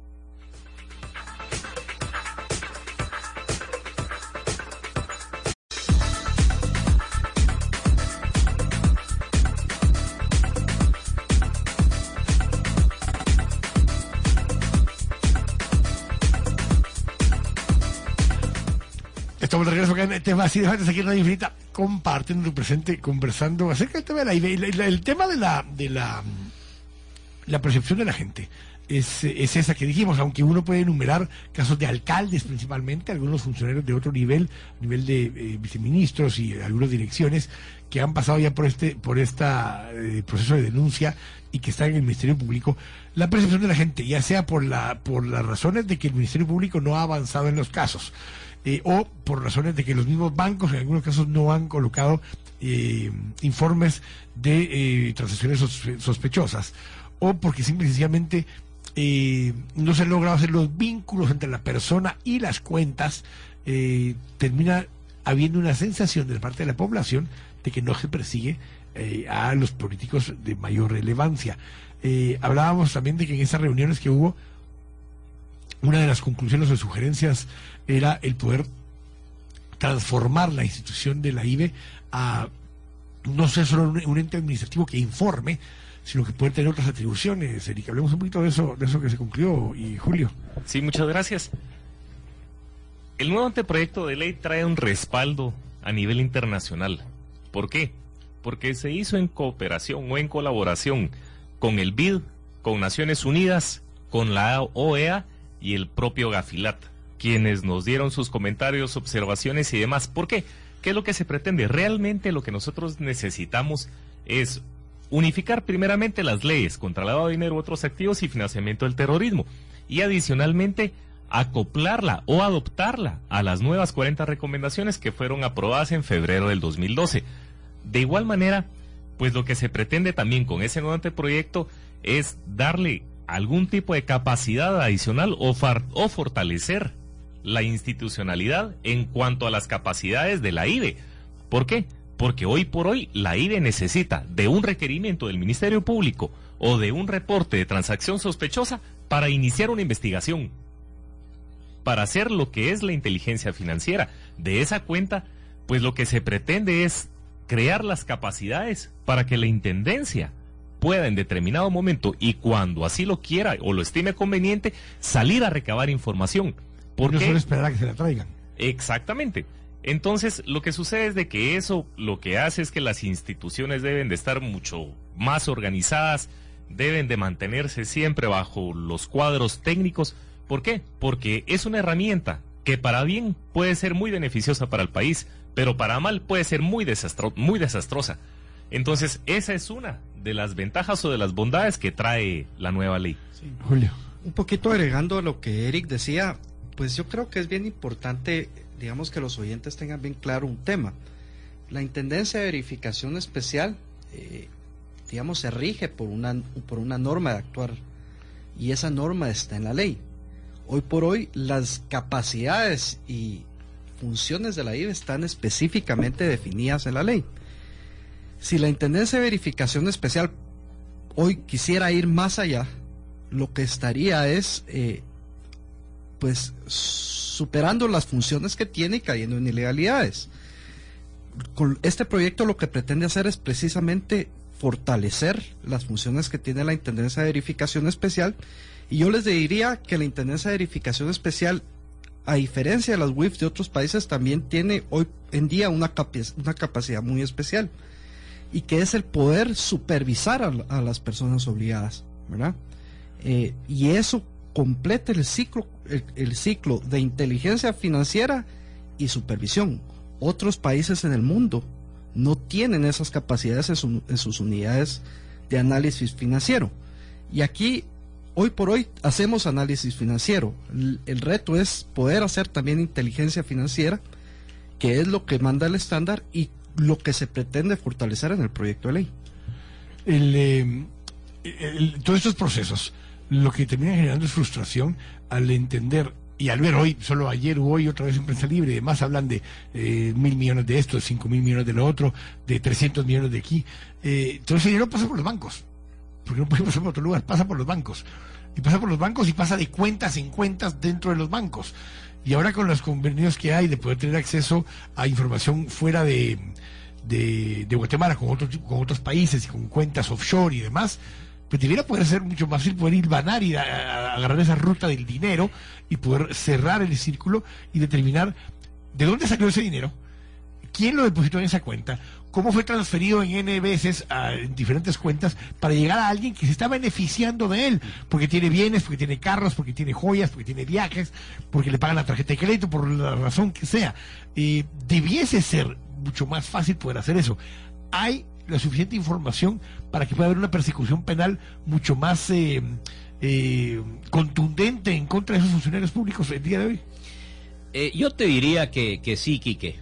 Estamos de regreso acá en Temas y Debates aquí en Radio Infinita, compartiendo tu presente, conversando acerca del tema de la IVE. El tema de la percepción de la gente es esa que dijimos, aunque uno puede enumerar casos de alcaldes principalmente, algunos funcionarios de otro nivel de viceministros y algunas direcciones que han pasado ya por este proceso de denuncia y que están en el Ministerio Público. La percepción de la gente, ya sea por las razones de que el Ministerio Público no ha avanzado en los casos, o por razones de que los mismos bancos en algunos casos no han colocado informes de transacciones sospechosas, o porque simplemente no se han logrado hacer los vínculos entre la persona y las cuentas, termina habiendo una sensación de parte de la población de que no se persigue a los políticos de mayor relevancia. Hablábamos también de que en esas reuniones que hubo, una de las conclusiones o sugerencias era el poder transformar la institución de la IBE a no ser solo un ente administrativo que informe, sino que poder tener otras atribuciones. Erika, hablemos un poquito de eso que se concluyó. Y Julio. Sí, muchas gracias. El nuevo anteproyecto de ley trae un respaldo a nivel internacional. ¿Por qué? Porque se hizo en cooperación o en colaboración con el BID, con Naciones Unidas, con la OEA y el propio Gafilat, quienes nos dieron sus comentarios, observaciones y demás. ¿Por qué? ¿Qué es lo que se pretende? Realmente lo que nosotros necesitamos es unificar primeramente las leyes contra lavado de dinero, otros activos y financiamiento del terrorismo. Y adicionalmente acoplarla o adoptarla a las nuevas 40 recomendaciones que fueron aprobadas en febrero del 2012. De igual manera, pues lo que se pretende también con ese nuevo anteproyecto es darle algún tipo de capacidad adicional o fortalecer la institucionalidad en cuanto a las capacidades de la IBE. ¿Por qué? Porque hoy por hoy la IBE necesita de un requerimiento del Ministerio Público o de un reporte de transacción sospechosa para iniciar una investigación, para hacer lo que es la inteligencia financiera. De esa cuenta, pues lo que se pretende es crear las capacidades para que la Intendencia pueda en determinado momento y cuando así lo quiera o lo estime conveniente, salir a recabar información. No solo esperar a que se la traigan. Exactamente. Entonces, lo que sucede es de que eso lo que hace es que las instituciones deben de estar mucho más organizadas, deben de mantenerse siempre bajo los cuadros técnicos. ¿Por qué? Porque es una herramienta que para bien puede ser muy beneficiosa para el país, pero para mal puede ser muy desastrosa. Entonces, esa es una de las ventajas o de las bondades que trae la nueva ley. Sí. Julio. Un poquito agregando a lo que Eric decía, pues yo creo que es bien importante, digamos, que los oyentes tengan bien claro un tema. La Intendencia de Verificación Especial, digamos, se rige por una norma de actuar, y esa norma está en la ley. Hoy por hoy, las capacidades y funciones de la IBE están específicamente definidas en la ley. Si la Intendencia de Verificación Especial hoy quisiera ir más allá, lo que estaría es pues superando las funciones que tiene y cayendo en ilegalidades. Con este proyecto lo que pretende hacer es precisamente fortalecer las funciones que tiene la Intendencia de Verificación Especial, y yo les diría que la Intendencia de Verificación Especial, a diferencia de las WIF de otros países, también tiene hoy en día una capacidad muy especial, y que es el poder supervisar a las personas obligadas, ¿verdad? Y eso completa el ciclo de inteligencia financiera y supervisión. Otros países en el mundo no tienen esas capacidades en sus unidades de análisis financiero. Y aquí, hoy por hoy, hacemos análisis financiero. El reto es poder hacer también inteligencia financiera, que es lo que manda el estándar y lo que se pretende fortalecer en el proyecto de ley. Todos estos procesos lo que termina generando es frustración al entender, y al ver hoy, solo ayer o hoy otra vez en Prensa Libre y demás, hablan de 1.000 millones de esto, 5.000 millones de lo otro, de 300 millones de aquí. Entonces el dinero pasa por los bancos, porque no puede pasar por otro lugar, pasa por los bancos. Y pasa por los bancos y pasa de cuentas en cuentas dentro de los bancos. Y ahora con los convenios que hay de poder tener acceso a información fuera de Guatemala, con otros países y con cuentas offshore y demás, pues debiera poder ser mucho más fácil poder hilvanar y agarrar esa ruta del dinero y poder cerrar el círculo y determinar de dónde salió ese dinero, quién lo depositó en esa cuenta, cómo fue transferido en N veces en diferentes cuentas para llegar a alguien que se está beneficiando de él, porque tiene bienes, porque tiene carros, porque tiene joyas, porque tiene viajes, porque le pagan la tarjeta de crédito, por la razón que sea. Debiese ser mucho más fácil poder hacer eso. Hay la suficiente información para que pueda haber una persecución penal mucho más contundente en contra de esos funcionarios públicos el día de hoy. Yo te diría que sí, Quique.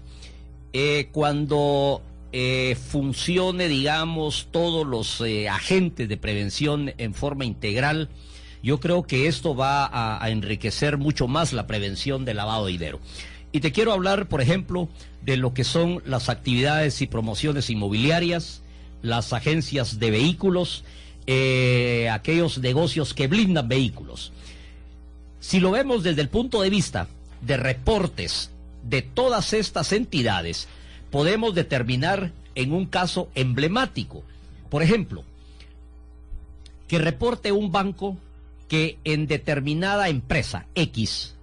Cuando funcione, digamos, todos los agentes de prevención en forma integral, yo creo que esto va a enriquecer mucho más la prevención del lavado de dinero. Y te quiero hablar, por ejemplo, de lo que son las actividades y promociones inmobiliarias, las agencias de vehículos, aquellos negocios que blindan vehículos. Si lo vemos desde el punto de vista de reportes de todas estas entidades, podemos determinar en un caso emblemático. Por ejemplo, que reporte un banco que en determinada empresa X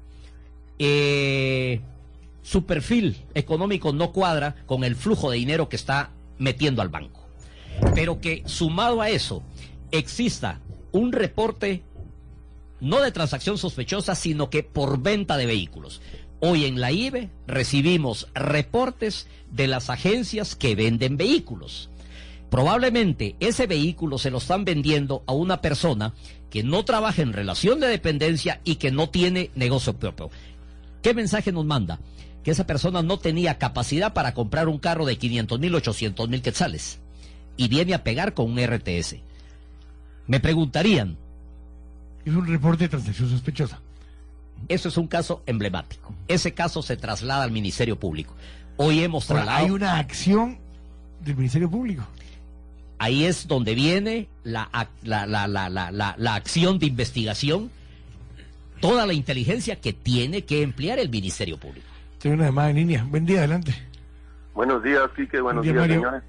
su perfil económico no cuadra con el flujo de dinero que está metiendo al banco, pero que sumado a eso exista un reporte no de transacción sospechosa, sino que por venta de vehículos. Hoy en la IBE recibimos reportes de las agencias que venden vehículos. Probablemente ese vehículo se lo están vendiendo a una persona que no trabaja en relación de dependencia y que no tiene negocio propio. ¿Qué mensaje nos manda? Que esa persona no tenía capacidad para comprar un carro de 500,000, 800,000 quetzales y viene a pegar con un RTS. Me preguntarían. Es un reporte de transacción sospechosa. Eso es un caso emblemático. Ese caso se traslada al Ministerio Público. Hoy hemos trasladado... Hay una acción del Ministerio Público. Ahí es donde viene la acción de investigación, toda la inteligencia que tiene que emplear el Ministerio Público. Tengo una llamada en línea. Buen día, adelante. Buenos días, Quique. Buenos días, Mario. señores.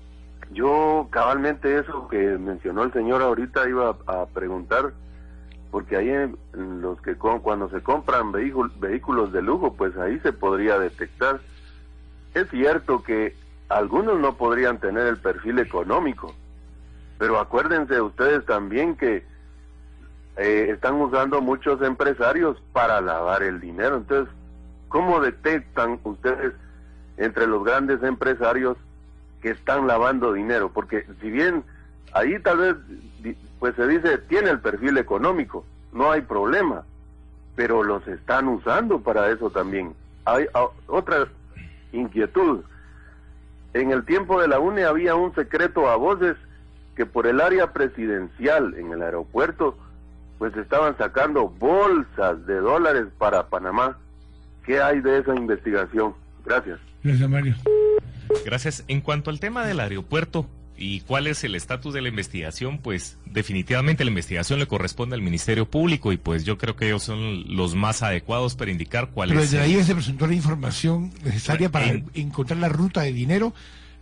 Yo cabalmente eso que mencionó el señor ahorita iba a preguntar, porque ahí en los que cuando se compran vehículos de lujo, pues ahí se podría detectar. Es cierto que algunos no podrían tener el perfil económico, pero acuérdense ustedes también que están usando muchos empresarios para lavar el dinero. Entonces, ¿cómo detectan ustedes entre los grandes empresarios que están lavando dinero? Porque si bien ahí tal vez pues se dice tiene el perfil económico, no hay problema, pero los están usando para eso también. Hay otra inquietud. En el tiempo de la UNE había un secreto a voces que por el área presidencial en el aeropuerto pues estaban sacando bolsas de dólares para Panamá. ¿Qué hay de esa investigación? Gracias. Gracias, Mario. Gracias. En cuanto al tema del aeropuerto y cuál es el estatus de la investigación, pues definitivamente la investigación le corresponde al Ministerio Público y pues yo creo que ellos son los más adecuados para indicar cuál Pero es. desde ahí se presentó la información necesaria para encontrar la ruta de dinero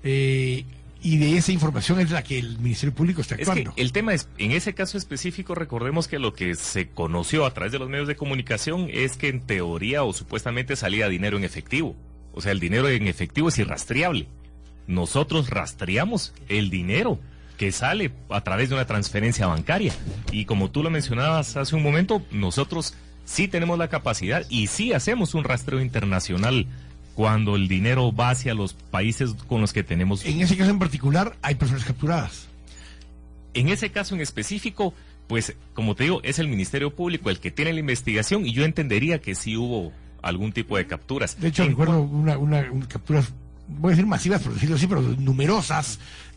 y de esa información es la que el Ministerio Público está actuando. Es que el tema es, en ese caso específico, recordemos que lo que se conoció a través de los medios de comunicación es que en teoría o supuestamente salía dinero en efectivo. O sea, el dinero en efectivo es irrastreable. Nosotros rastreamos el dinero que sale a través de una transferencia bancaria. Y como tú lo mencionabas hace un momento, nosotros sí tenemos la capacidad y sí hacemos un rastreo internacional cuando el dinero va hacia los países con los que tenemos... En ese caso en particular, hay personas capturadas. En ese caso en específico, pues, como te digo, es el Ministerio Público el que tiene la investigación y yo entendería que sí hubo algún tipo de capturas. De hecho, recuerdo una capturas, voy a decir masivas, por decirlo así, pero numerosas,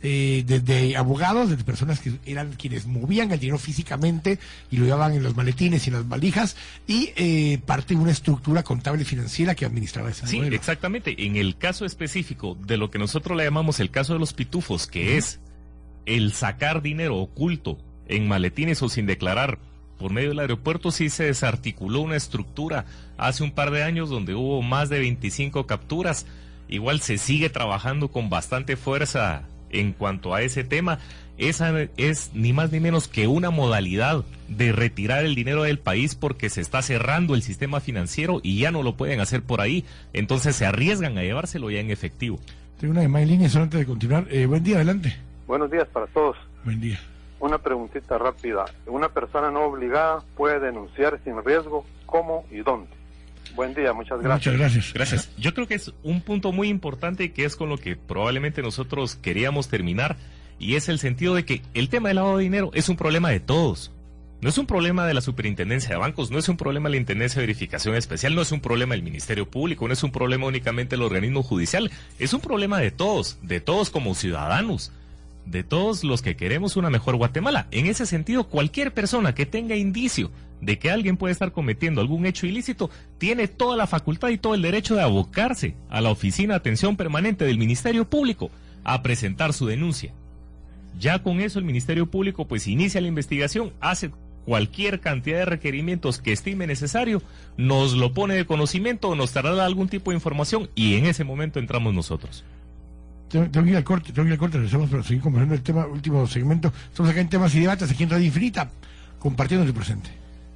de abogados, de personas que eran quienes movían el dinero físicamente y lo llevaban en los maletines y en las valijas, y parte de una estructura contable y financiera que administraba ese Sí, modelo. exactamente. En el caso específico de lo que nosotros le llamamos el caso de los pitufos, que es el sacar dinero oculto en maletines o sin declarar por medio del aeropuerto, sí se desarticuló una estructura hace un par de años donde hubo más de 25 capturas. Igual se sigue trabajando con bastante fuerza en cuanto a ese tema. Esa es ni más ni menos que una modalidad de retirar el dinero del país porque se está cerrando el sistema financiero y ya no lo pueden hacer por ahí. Entonces se arriesgan a llevárselo ya en efectivo. Tengo una llamada en línea, solo antes de continuar. Buen día, adelante. Buenos días para todos. Buen día. Una preguntita rápida. ¿Una persona no obligada puede denunciar sin riesgo? ¿Cómo y dónde? Buen día, muchas gracias. Muchas gracias. Gracias. Yo creo que es un punto muy importante que es con lo que probablemente nosotros queríamos terminar y es el sentido de que el tema del lavado de dinero es un problema de todos. No es un problema de la Superintendencia de Bancos, no es un problema de la Intendencia de Verificación Especial, no es un problema del Ministerio Público, no es un problema únicamente del organismo judicial, es un problema de todos como ciudadanos, de todos los que queremos una mejor Guatemala. En ese sentido, cualquier persona que tenga indicio de que alguien puede estar cometiendo algún hecho ilícito, tiene toda la facultad y todo el derecho de abocarse a la Oficina de Atención Permanente del Ministerio Público a presentar su denuncia. Ya con eso el Ministerio Público pues inicia la investigación, hace cualquier cantidad de requerimientos que estime necesario, nos lo pone de conocimiento o nos traslada algún tipo de información y en ese momento entramos nosotros. Tengo que ir al corte, regresamos para seguir conversando el tema, último segmento. Estamos acá en Temas y Debates, aquí en Radio Infinita, compartiendo tu presente.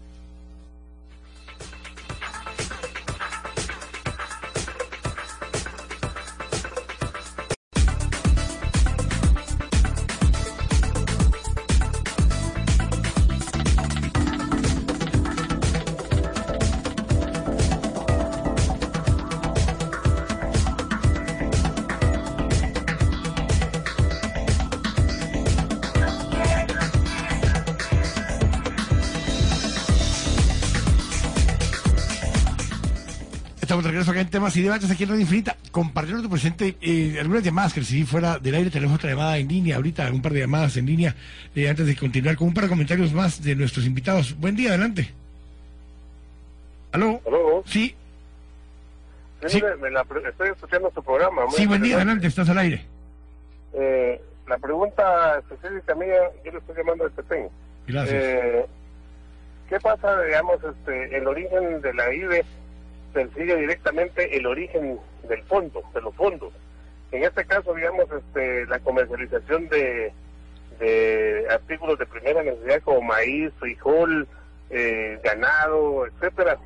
Estamos de regreso acá en Temas y Debates, aquí en Radio Infinita, compartiendo tu presente. Algunas llamadas que recibí fuera del aire, tenemos otra llamada en línea ahorita, un par de llamadas en línea, antes de continuar con un par de comentarios más de nuestros invitados. Buen día, adelante. ¿Aló? ¿Aló? Sí. Sí. Estoy escuchando tu programa. Sí, buen día, adelante, estás al aire. La pregunta específica mía, yo le estoy llamando de Petén. Gracias. ¿Qué pasa, digamos, el origen de la IVE persigue directamente el origen del fondo, de los fondos? En este caso, digamos, la comercialización de artículos de primera necesidad como maíz, frijol, ganado, etcétera.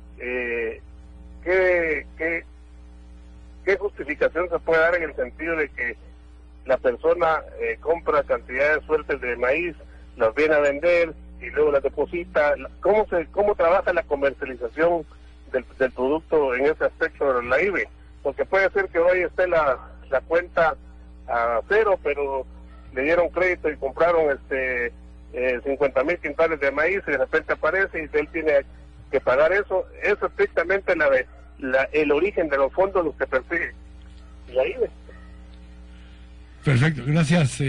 ¿Qué justificación se puede dar en el sentido de que la persona compra cantidades fuertes de maíz, las viene a vender y luego las deposita? ¿Cómo trabaja la comercialización del producto en ese aspecto de la IVE? Porque puede ser que hoy esté la cuenta a cero, pero le dieron crédito y compraron 50,000 quintales de maíz y de repente aparece y él tiene que pagar eso. Es estrictamente el origen de los fondos los que persigue la IVE. Perfecto, gracias.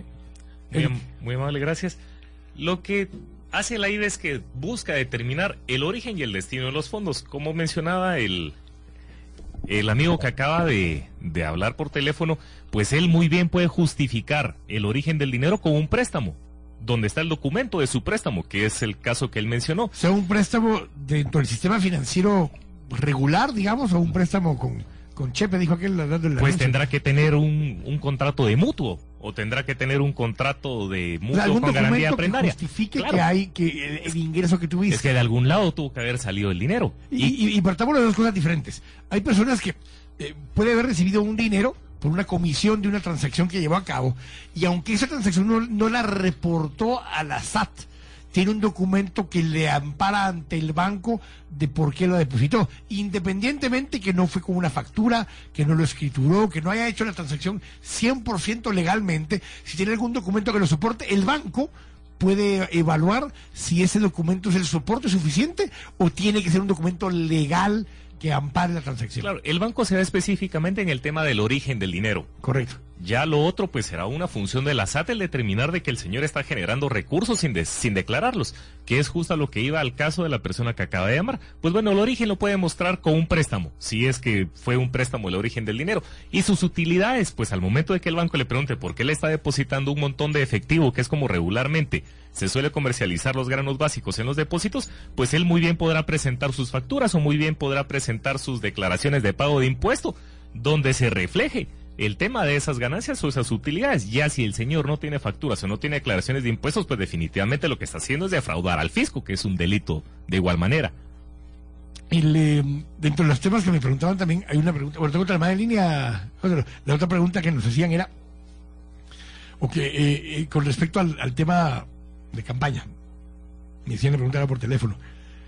Muy amable, gracias. Lo que hace la IVE es que busca determinar el origen y el destino de los fondos. Como mencionaba el amigo que acaba de hablar por teléfono, pues él muy bien puede justificar el origen del dinero con un préstamo, donde está el documento de su préstamo, que es el caso que él mencionó. O sea, un préstamo dentro del sistema financiero regular, digamos, o un préstamo con chepe, dijo aquel. Pues tendrá que tener un contrato de mutuo, o tendrá que tener un contrato de mutuo con garantía prendaria. Que justifique, claro, que hay el ingreso que tuviste. Es que de algún lado tuvo que haber salido el dinero. Y partamos de dos cosas diferentes. Hay personas que puede haber recibido un dinero por una comisión de una transacción que llevó a cabo, y aunque esa transacción no la reportó a la SAT, tiene un documento que le ampara ante el banco de por qué lo depositó, independientemente que no fue con una factura, que no lo escrituró, que no haya hecho la transacción 100% legalmente. Si tiene algún documento que lo soporte, el banco puede evaluar si ese documento es el soporte suficiente o tiene que ser un documento legal que ampare la transacción. Claro, el banco se da específicamente en el tema del origen del dinero. Correcto. Ya lo otro pues será una función de la SAT el determinar de que el señor está generando recursos sin declararlos, que es justo a lo que iba al caso de la persona que acaba de llamar. Pues bueno, el origen lo puede mostrar con un préstamo, si es que fue un préstamo el origen del dinero. Y sus utilidades, pues al momento de que el banco le pregunte por qué le está depositando un montón de efectivo, que es como regularmente se suele comercializar los granos básicos en los depósitos, pues él muy bien podrá presentar sus facturas o muy bien podrá presentar sus declaraciones de pago de impuesto, donde se refleje el tema de esas ganancias o esas utilidades. Ya si el señor no tiene facturas o no tiene declaraciones de impuestos, pues definitivamente lo que está haciendo es defraudar al fisco, que es un delito de igual manera. Dentro de los temas que me preguntaban también, hay una pregunta, bueno, tengo otra llamada en línea. La otra pregunta que nos hacían era, con respecto al tema de campaña, me decían, la pregunta era por teléfono.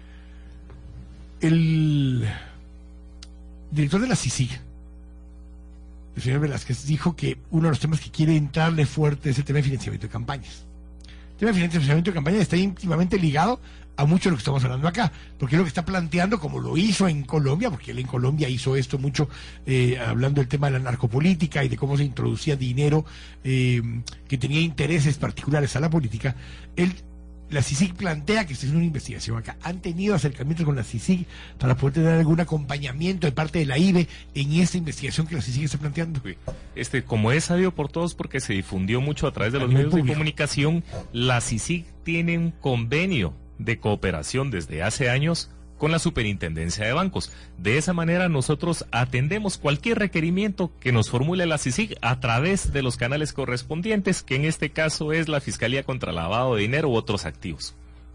El director de la CICIG, el señor Velázquez, dijo que uno de los temas que quiere entrarle fuerte es el tema de financiamiento de campañas. El tema de financiamiento de campañas está íntimamente ligado a mucho de lo que estamos hablando acá, porque es lo que está planteando, como lo hizo en Colombia, porque él en Colombia hizo esto mucho, hablando del tema de la narcopolítica y de cómo se introducía dinero que tenía intereses particulares a la política. Él la CICIG plantea que se hace una investigación acá. ¿Han tenido acercamientos con la CICIG para poder tener algún acompañamiento de parte de la IBE en esta investigación que la CICIG está planteando? Como es sabido por todos porque se difundió mucho a través de los medios de comunicación, la CICIG tiene un convenio de cooperación desde hace años con la Superintendencia de Bancos. De esa manera nosotros atendemos cualquier requerimiento que nos formule la CICIG a través de los canales correspondientes, que en este caso es la Fiscalía contra Lavado de Dinero u otros activos.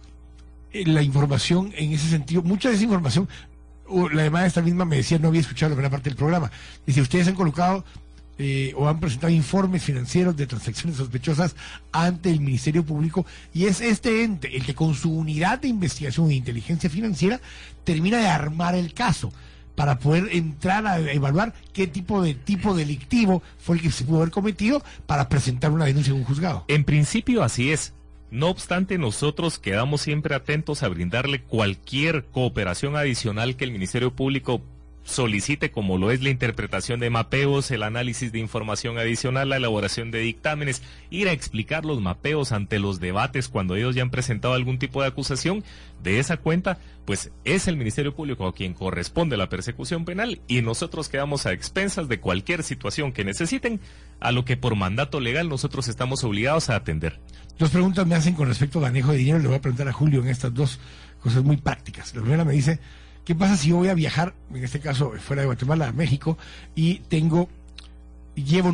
La información en ese sentido, mucha de esa información, la demás esta misma me decía, no había escuchado la primera parte del programa, dice, ustedes han colocado o han presentado informes financieros de transacciones sospechosas ante el Ministerio Público, y es este ente el que con su unidad de investigación e inteligencia financiera termina de armar el caso para poder entrar a evaluar qué tipo delictivo fue el que se pudo haber cometido para presentar una denuncia en un juzgado. En principio así es. No obstante, nosotros quedamos siempre atentos a brindarle cualquier cooperación adicional que el Ministerio Público solicite, como lo es la interpretación de mapeos, el análisis de información adicional, la elaboración de dictámenes, ir a explicar los mapeos ante los debates cuando ellos ya han presentado algún tipo de acusación. De esa cuenta, pues es el Ministerio Público a quien corresponde la persecución penal, y nosotros quedamos a expensas de cualquier situación que necesiten, a lo que por mandato legal nosotros estamos obligados a atender. Dos preguntas me hacen con respecto al manejo de dinero. Le voy a preguntar a Julio en estas dos cosas muy prácticas. La primera me dice, ¿qué pasa si yo voy a viajar, en este caso fuera de Guatemala, a México, y llevo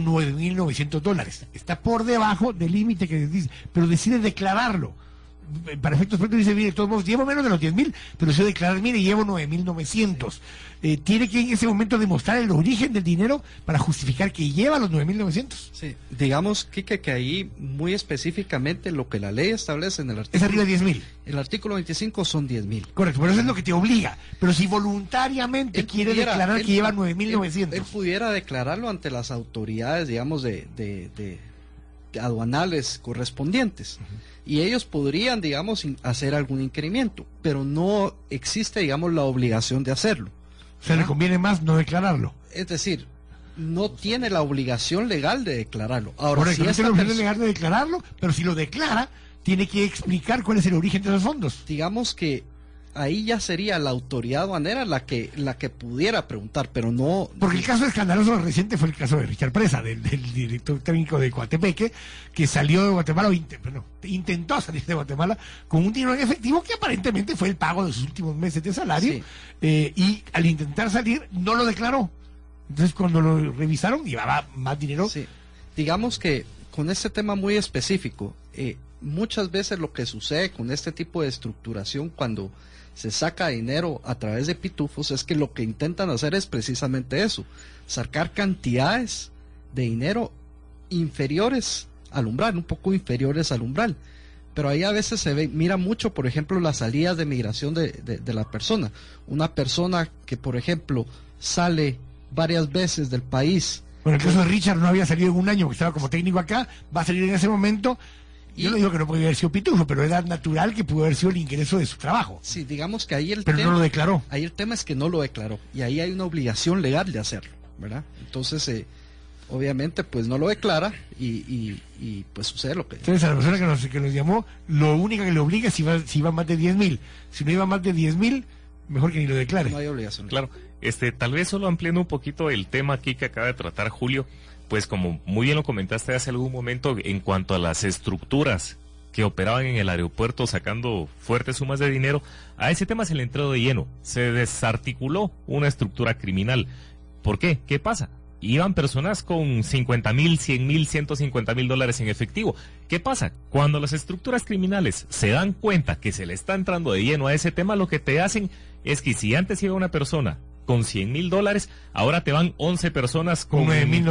$9,900? Está por debajo del límite que dice, pero decide declararlo. Para efectos prácticos dice, mire, de todos modos, llevo menos de los 10,000, pero se declarar, mire, llevo 9,900. Tiene que en ese momento demostrar el origen del dinero para justificar que lleva los 9,900. Sí, digamos, Quique, que ahí muy específicamente lo que la ley establece en el artículo... Es arriba de 10,000. El artículo 25 son 10,000. Correcto, pero eso es lo que te obliga. Pero si voluntariamente quiere declarar que lleva 9,900. Él pudiera declararlo ante las autoridades, digamos, de aduanales correspondientes. Y ellos podrían, digamos, hacer algún incremento, pero no existe, digamos, la obligación de hacerlo. Se le conviene más no declararlo. Es decir, no tiene la obligación legal de declararlo. Ahora, correcto, si no tiene la obligación legal de declararlo, pero si lo declara, tiene que explicar cuál es el origen de los fondos. Digamos que ahí ya sería la autoridad aduanera la que pudiera preguntar, pero no... Porque el caso escandaloso reciente fue el caso de Richard Presa, del director técnico de Coatepeque, que salió de Guatemala, intentó salir de Guatemala con un dinero en efectivo que aparentemente fue el pago de sus últimos meses de salario, sí. Y al intentar salir no lo declaró. Entonces cuando lo revisaron llevaba más dinero. Sí. Digamos que con este tema muy específico, muchas veces lo que sucede con este tipo de estructuración cuando se saca dinero a través de pitufos es que lo que intentan hacer es precisamente eso, sacar cantidades de dinero inferiores al umbral, un poco inferiores al umbral. Pero ahí a veces mira mucho, por ejemplo, las salidas de migración de la persona. Una persona que, por ejemplo, sale varias veces del país. Bueno, el caso de Richard no había salido en un año, que estaba como técnico acá, va a salir en ese momento. Yo no digo que no podía haber sido pitufo, pero era natural que pudo haber sido el ingreso de su trabajo. Sí, digamos que ahí pero no lo declaró. Ahí el tema es que no lo declaró, y ahí hay una obligación legal de hacerlo, ¿verdad? Entonces, obviamente, pues no lo declara y pues sucede lo que... Entonces, a la persona que nos llamó, lo único que le obliga es si iba más de 10,000. Si no iba más de 10,000, mejor que ni lo declare. No hay obligación legal. Claro, tal vez solo ampliando un poquito el tema aquí que acaba de tratar Julio. Pues como muy bien lo comentaste hace algún momento, en cuanto a las estructuras que operaban en el aeropuerto sacando fuertes sumas de dinero, a ese tema se le entró de lleno, se desarticuló una estructura criminal. ¿Por qué? ¿Qué pasa? Iban personas con 50,000, 100,000, 150,000 dólares en efectivo. ¿Qué pasa? Cuando las estructuras criminales se dan cuenta que se le está entrando de lleno a ese tema, lo que te hacen es que si antes iba una persona con 100,000 dólares, ahora te van 11 personas con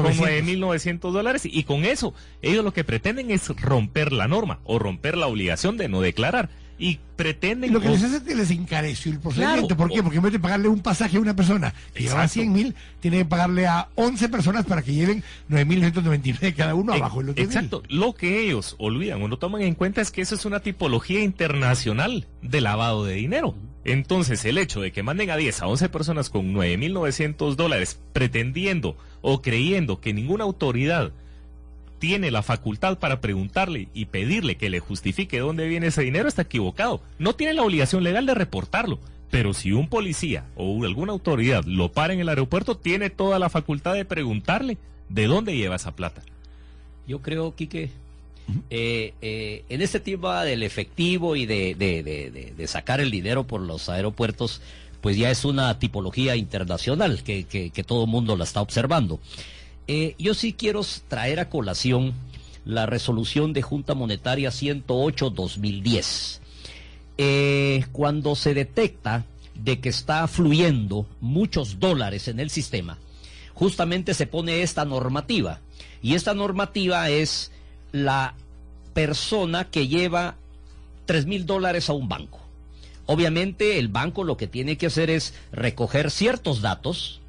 9,900 dólares, y con eso ellos lo que pretenden es romper la norma o romper la obligación de no declarar, y pretenden... Lo que les hace es que les encareció el procedimiento. Claro. ¿Por qué? Porque en vez de pagarle un pasaje a una persona que llevaba 100,000, tiene que pagarle a 11 personas para que lleven 9,999 cada uno abajo. Exacto. Lo que ellos olvidan o no toman en cuenta es que eso es una tipología internacional de lavado de dinero. Entonces, el hecho de que manden a 10 a 11 personas con 9,900 dólares pretendiendo o creyendo que ninguna autoridad tiene la facultad para preguntarle y pedirle que le justifique dónde viene ese dinero, está equivocado. No tiene la obligación legal de reportarlo. Pero si un policía o alguna autoridad lo para en el aeropuerto, tiene toda la facultad de preguntarle de dónde lleva esa plata. Yo creo, Quique, en este tema del efectivo y de sacar el dinero por los aeropuertos, pues ya es una tipología internacional que todo el mundo la está observando. Yo sí quiero traer a colación la resolución de Junta Monetaria 108-2010. Cuando se detecta de que está fluyendo muchos dólares en el sistema, justamente se pone esta normativa, y esta normativa es la persona que lleva $3,000 a un banco. Obviamente el banco lo que tiene que hacer es recoger ciertos datos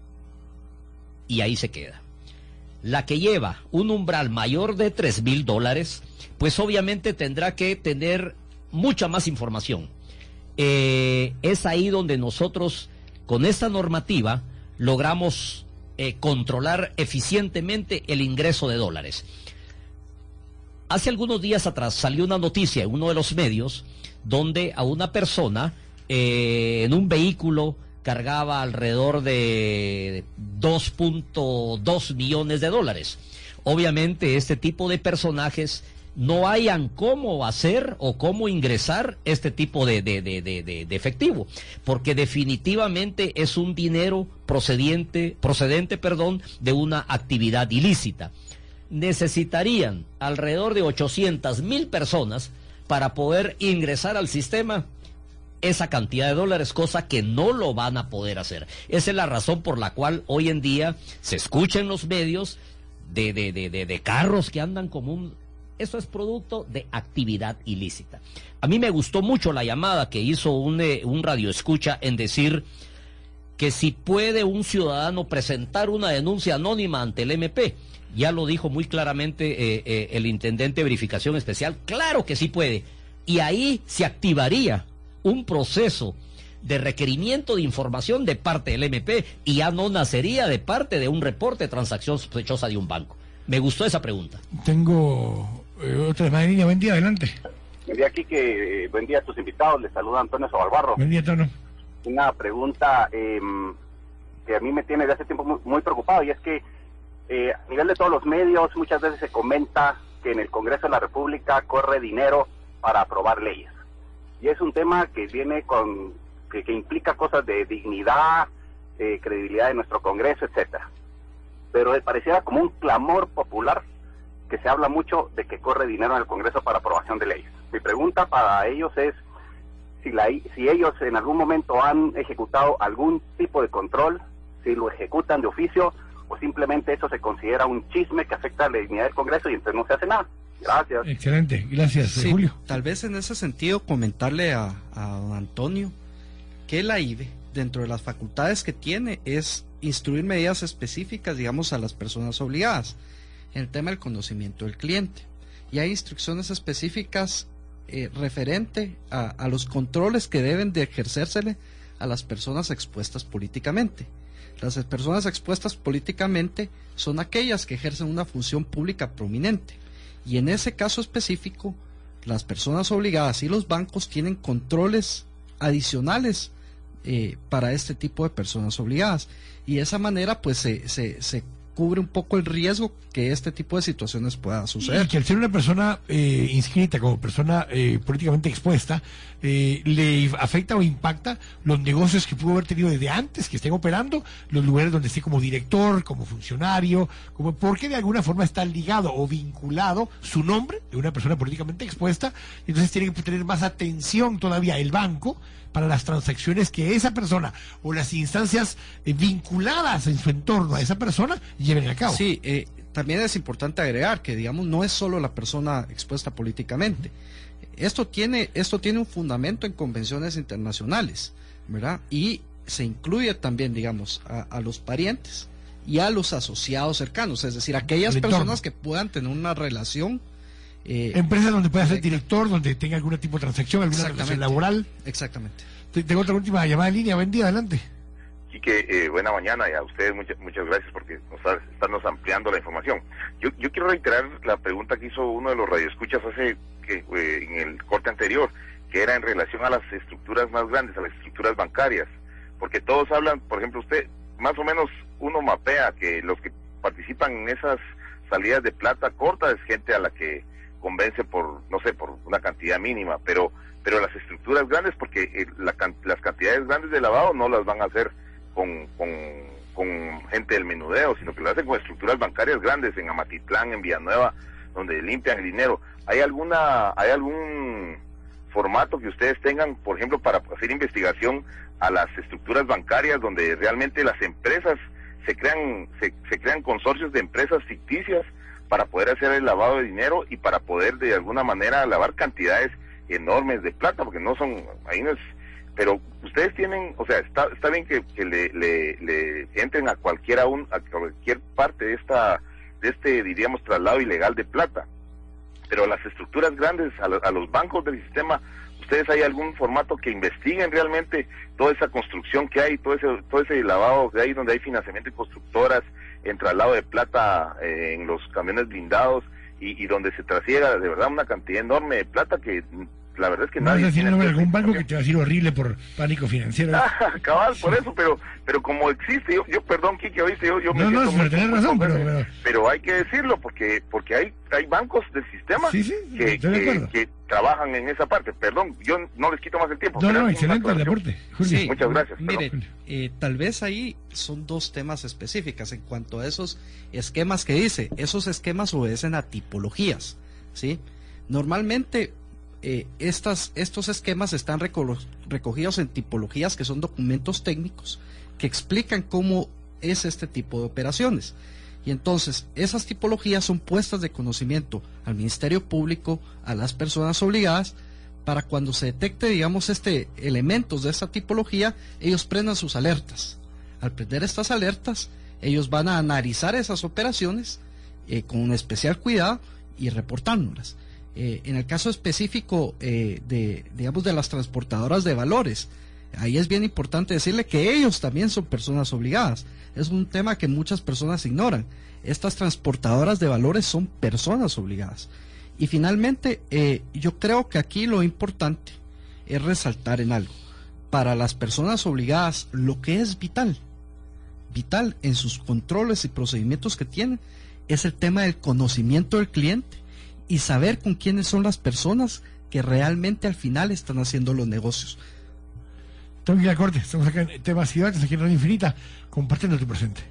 y ahí se queda. La que lleva un umbral mayor de $3,000, pues obviamente tendrá que tener mucha más información. Es ahí donde nosotros, con esta normativa, logramos controlar eficientemente el ingreso de dólares. Hace algunos días atrás salió una noticia en uno de los medios donde a una persona en un vehículo cargaba alrededor de 2.2 millones de dólares. Obviamente este tipo de personajes no hayan cómo hacer o cómo ingresar este tipo de efectivo, porque definitivamente es un dinero procedente, de una actividad ilícita. Necesitarían alrededor de 800,000 personas para poder ingresar al sistema esa cantidad de dólares, cosa que no lo van a poder hacer. Esa es la razón por la cual hoy en día se escucha en los medios de carros que andan como un... Eso es producto de actividad ilícita. A mí me gustó mucho la llamada que hizo un radioescucha en decir que si puede un ciudadano presentar una denuncia anónima ante el MP. Ya lo dijo muy claramente el intendente de verificación especial. Claro que sí puede. Y ahí se activaría un proceso de requerimiento de información de parte del MP y ya no nacería de parte de un reporte de transacción sospechosa de un banco. Me gustó esa pregunta. Tengo otra llamada en línea. Buen día, adelante. Buen día, Quique. Buen día a tus invitados. Les saluda Antonio Sobalbarro. Buen día, Tono. Una pregunta que a mí me tiene desde hace tiempo muy preocupado, y es que a nivel de todos los medios muchas veces se comenta que en el Congreso de la República corre dinero para aprobar leyes. Y es un tema que viene que implica cosas de dignidad, credibilidad de nuestro Congreso, etcétera. Pero pareciera como un clamor popular que se habla mucho de que corre dinero en el Congreso para aprobación de leyes. Mi pregunta para ellos es si ellos en algún momento han ejecutado algún tipo de control, si lo ejecutan de oficio o simplemente eso se considera un chisme que afecta a la dignidad del Congreso y entonces no se hace nada. Gracias. Excelente, gracias, Sí, Julio. tal vez en ese sentido comentarle a don Antonio que la IVE, dentro de las facultades que tiene, es instruir medidas específicas, digamos, a las personas obligadas en el tema del conocimiento del cliente. Y hay instrucciones específicas referente a los controles que deben de ejercérsele a las personas expuestas políticamente. Las personas expuestas políticamente son aquellas que ejercen una función pública prominente. Y en ese caso específico, las personas obligadas y los bancos tienen controles adicionales para este tipo de personas obligadas. Y de esa manera pues se cubre un poco el riesgo que este tipo de situaciones pueda suceder. Y que al ser una persona inscrita como persona políticamente expuesta, le afecta o impacta los negocios que pudo haber tenido desde antes, que estén operando, los lugares donde esté como director, como funcionario, porque de alguna forma está ligado o vinculado su nombre de una persona políticamente expuesta, y entonces tiene que tener más atención todavía el banco para las transacciones que esa persona o las instancias vinculadas en su entorno a esa persona lleven a cabo. Sí, también es importante agregar que, digamos, no es solo la persona expuesta políticamente. Esto tiene un fundamento en convenciones internacionales, ¿verdad? Y se incluye también, digamos, a los parientes y a los asociados cercanos, es decir, aquellas personas que puedan tener una relación. Empresas donde pueda ser director, donde tenga algún tipo de transacción, alguna relación laboral. Exactamente. Tengo otra última llamada en línea. Buen día, adelante. Quique, buena mañana, y a ustedes muchas gracias porque están ampliando la información. Yo quiero reiterar la pregunta que hizo uno de los radioescuchas en el corte anterior, que era en relación a las estructuras más grandes, a las estructuras bancarias, porque todos hablan, por ejemplo, usted, más o menos uno mapea que los que participan en esas salidas de plata corta es gente a la que convence por, no sé, por una cantidad mínima, pero las estructuras grandes, porque las cantidades grandes de lavado no las van a hacer con gente del menudeo, sino que lo hacen con estructuras bancarias grandes en Amatitlán, en Villanueva, donde limpian el dinero. ¿Hay algún formato que ustedes tengan, por ejemplo, para hacer investigación a las estructuras bancarias, donde realmente las empresas se crean consorcios de empresas ficticias para poder hacer el lavado de dinero y para poder de alguna manera lavar cantidades enormes de plata, porque no son, ahí no es, pero ustedes tienen, o sea, está bien que le entren a cualquier parte de este, diríamos, traslado ilegal de plata, pero las estructuras grandes, a los bancos del sistema, ¿ustedes hay algún formato que investiguen realmente toda esa construcción que hay, todo ese lavado que hay, donde hay financiamiento de constructoras, en traslado de plata en los camiones blindados, y donde se trasiega de verdad una cantidad enorme de plata que la verdad es que no nadie... No es decir el nombre de algún banco que te va a decir horrible por pánico financiero. Cabal, por eso, pero como existe, yo perdón, Quique, oíste, yo me no, siento tenés razón, pero hay que decirlo, porque hay bancos del sistema que trabajan en esa parte. Perdón, yo no les quito más el tiempo. No, excelente el aporte. Sí, muchas gracias. Mire, tal vez ahí son dos temas específicos en cuanto a esos esquemas que dice. Esos esquemas obedecen a tipologías, ¿sí? Normalmente estos esquemas están recogidos en tipologías que son documentos técnicos que explican cómo es este tipo de operaciones. Y entonces esas tipologías son puestas de conocimiento al Ministerio Público, a las personas obligadas, para cuando se detecte, digamos, elementos de esta tipología, ellos prendan sus alertas. Al prender estas alertas, ellos van a analizar esas operaciones con un especial cuidado y reportándolas. En el caso específico de las transportadoras de valores, ahí es bien importante decirle que ellos también son personas obligadas. Es un tema que muchas personas ignoran. Estas transportadoras de valores son personas obligadas. Y finalmente, yo creo que aquí lo importante es resaltar en algo. Para las personas obligadas, lo que es vital en sus controles y procedimientos que tienen, es el tema del conocimiento del cliente y saber con quiénes son las personas que realmente al final están haciendo los negocios. Tengo que ir a corte, estamos acá en Temas y Debates, aquí en Radio Infinita, compartiendo tu presente.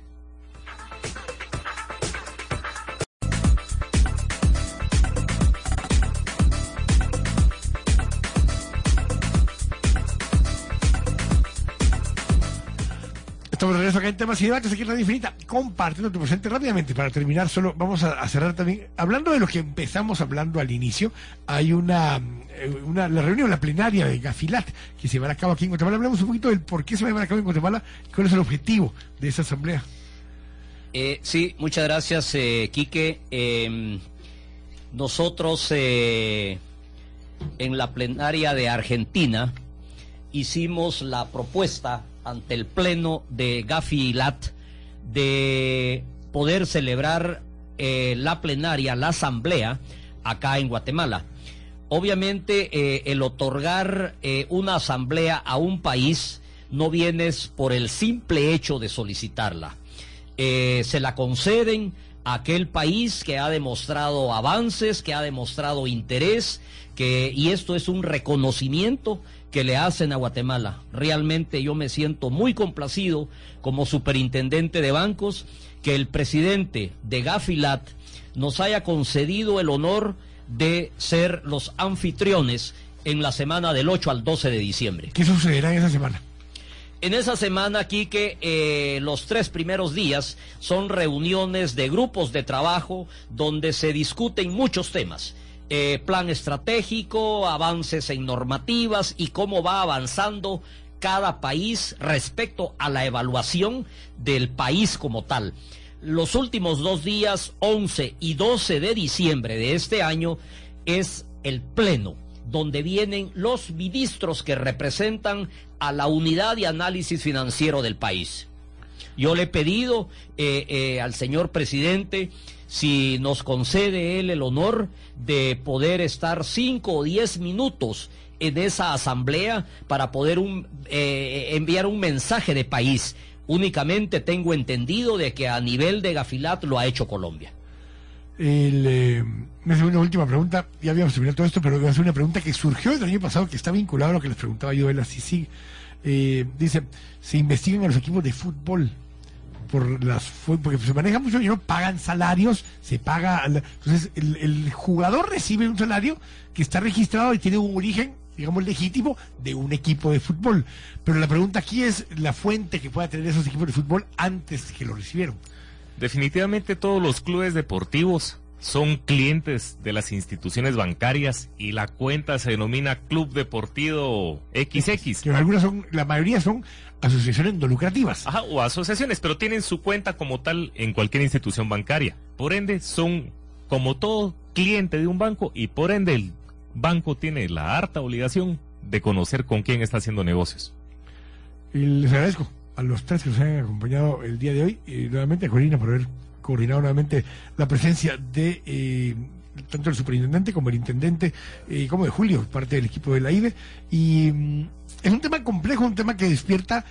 Estamos de regreso acá en Temas y Debates, aquí en Radio Infinita, compartiendo tu presente. Rápidamente, para terminar, solo vamos a cerrar también, hablando de lo que empezamos hablando al inicio. Hay la reunión, la plenaria de Gafilat, que se llevará a cabo aquí en Guatemala. Hablamos un poquito del por qué se va a llevar a cabo en Guatemala y cuál es el objetivo de esa asamblea. Sí, muchas gracias, Quique. Nosotros en la plenaria de Argentina hicimos la propuesta ante el pleno de Gafilat de poder celebrar la plenaria, la asamblea acá en Guatemala. Obviamente el otorgar una asamblea a un país no viene por el simple hecho de solicitarla. Se la conceden a aquel país que ha demostrado avances, que ha demostrado interés, y esto es un reconocimiento que le hacen a Guatemala. Realmente yo me siento muy complacido como superintendente de bancos que el presidente de Gafilat nos haya concedido el honor de ser los anfitriones en la semana del 8 al 12 de diciembre. ¿Qué sucederá en esa semana? En esa semana, Quique, los 3 primeros días son reuniones de grupos de trabajo donde se discuten muchos temas. Plan estratégico, avances en normativas y cómo va avanzando cada país respecto a la evaluación del país como tal. Los últimos 2 días, 11 y 12 de diciembre de este año, es el pleno. donde vienen los ministros que representan a la unidad de análisis financiero del país. Yo le he pedido al señor presidente si nos concede él el honor de poder estar 5 o 10 minutos en esa asamblea para poder enviar un mensaje de país. Únicamente tengo entendido de que a nivel de Gafilat lo ha hecho Colombia. Me hace una última pregunta, ya habíamos terminado todo esto, pero me hace una pregunta que surgió el año pasado, que está vinculado a lo que les preguntaba yo de la CICIG. Dice, se investigan a los equipos de fútbol porque se maneja mucho dinero, pagan salarios, se paga, entonces el jugador recibe un salario que está registrado y tiene un origen, digamos, legítimo de un equipo de fútbol, pero la pregunta aquí es la fuente que pueda tener esos equipos de fútbol antes de que lo recibieron. Definitivamente todos los clubes deportivos son clientes de las instituciones bancarias y la cuenta se denomina Club Deportivo XX. Que algunas la mayoría son asociaciones no lucrativas. Ajá, o asociaciones, pero tienen su cuenta como tal en cualquier institución bancaria. Por ende, son como todo cliente de un banco y por ende el banco tiene la harta obligación de conocer con quién está haciendo negocios. Y les agradezco a los tres que nos han acompañado el día de hoy, y nuevamente a Corina por haber coordinado nuevamente la presencia de tanto el superintendente como el intendente, como de Julio, parte del equipo de la IBE, y es un tema complejo, un tema que despierta,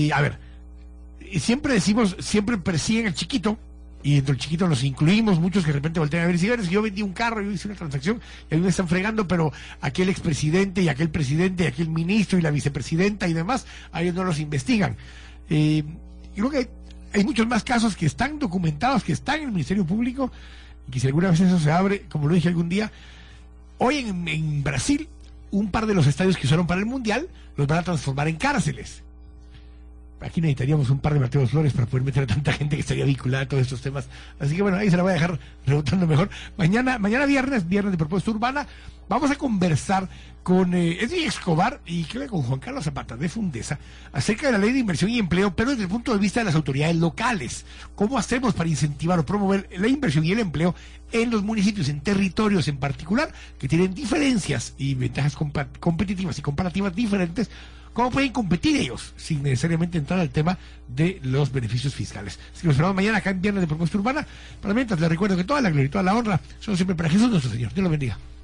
siempre decimos, siempre persiguen al chiquito, y dentro del chiquito nos incluimos muchos que de repente voltean a ver, si yo vendí un carro, yo hice una transacción y a mí me están fregando, pero aquel expresidente y aquel presidente y aquel ministro y la vicepresidenta y demás, a ellos no los investigan. Y creo que hay muchos más casos que están documentados, que están en el Ministerio Público, y que si alguna vez eso se abre, como lo dije algún día, hoy en Brasil, un par de los estadios que usaron para el Mundial los van a transformar en cárceles. Aquí necesitaríamos un par de Mateos Flores para poder meter a tanta gente que estaría vinculada a todos estos temas. Así que bueno, ahí se la voy a dejar rebotando mejor. Mañana viernes de Propuesta Urbana, vamos a conversar con Edwin Escobar y creo que con Juan Carlos Zapata de Fundesa acerca de la ley de inversión y empleo, pero desde el punto de vista de las autoridades locales. ¿Cómo hacemos para incentivar o promover la inversión y el empleo en los municipios, en territorios en particular, que tienen diferencias y ventajas competitivas y comparativas diferentes? ¿Cómo pueden competir ellos sin necesariamente entrar al tema de los beneficios fiscales? Así que nos esperamos mañana acá en Viernes de Propuesta Urbana. Para mientras les recuerdo que toda la gloria y toda la honra son siempre para Jesús nuestro Señor. Dios los bendiga.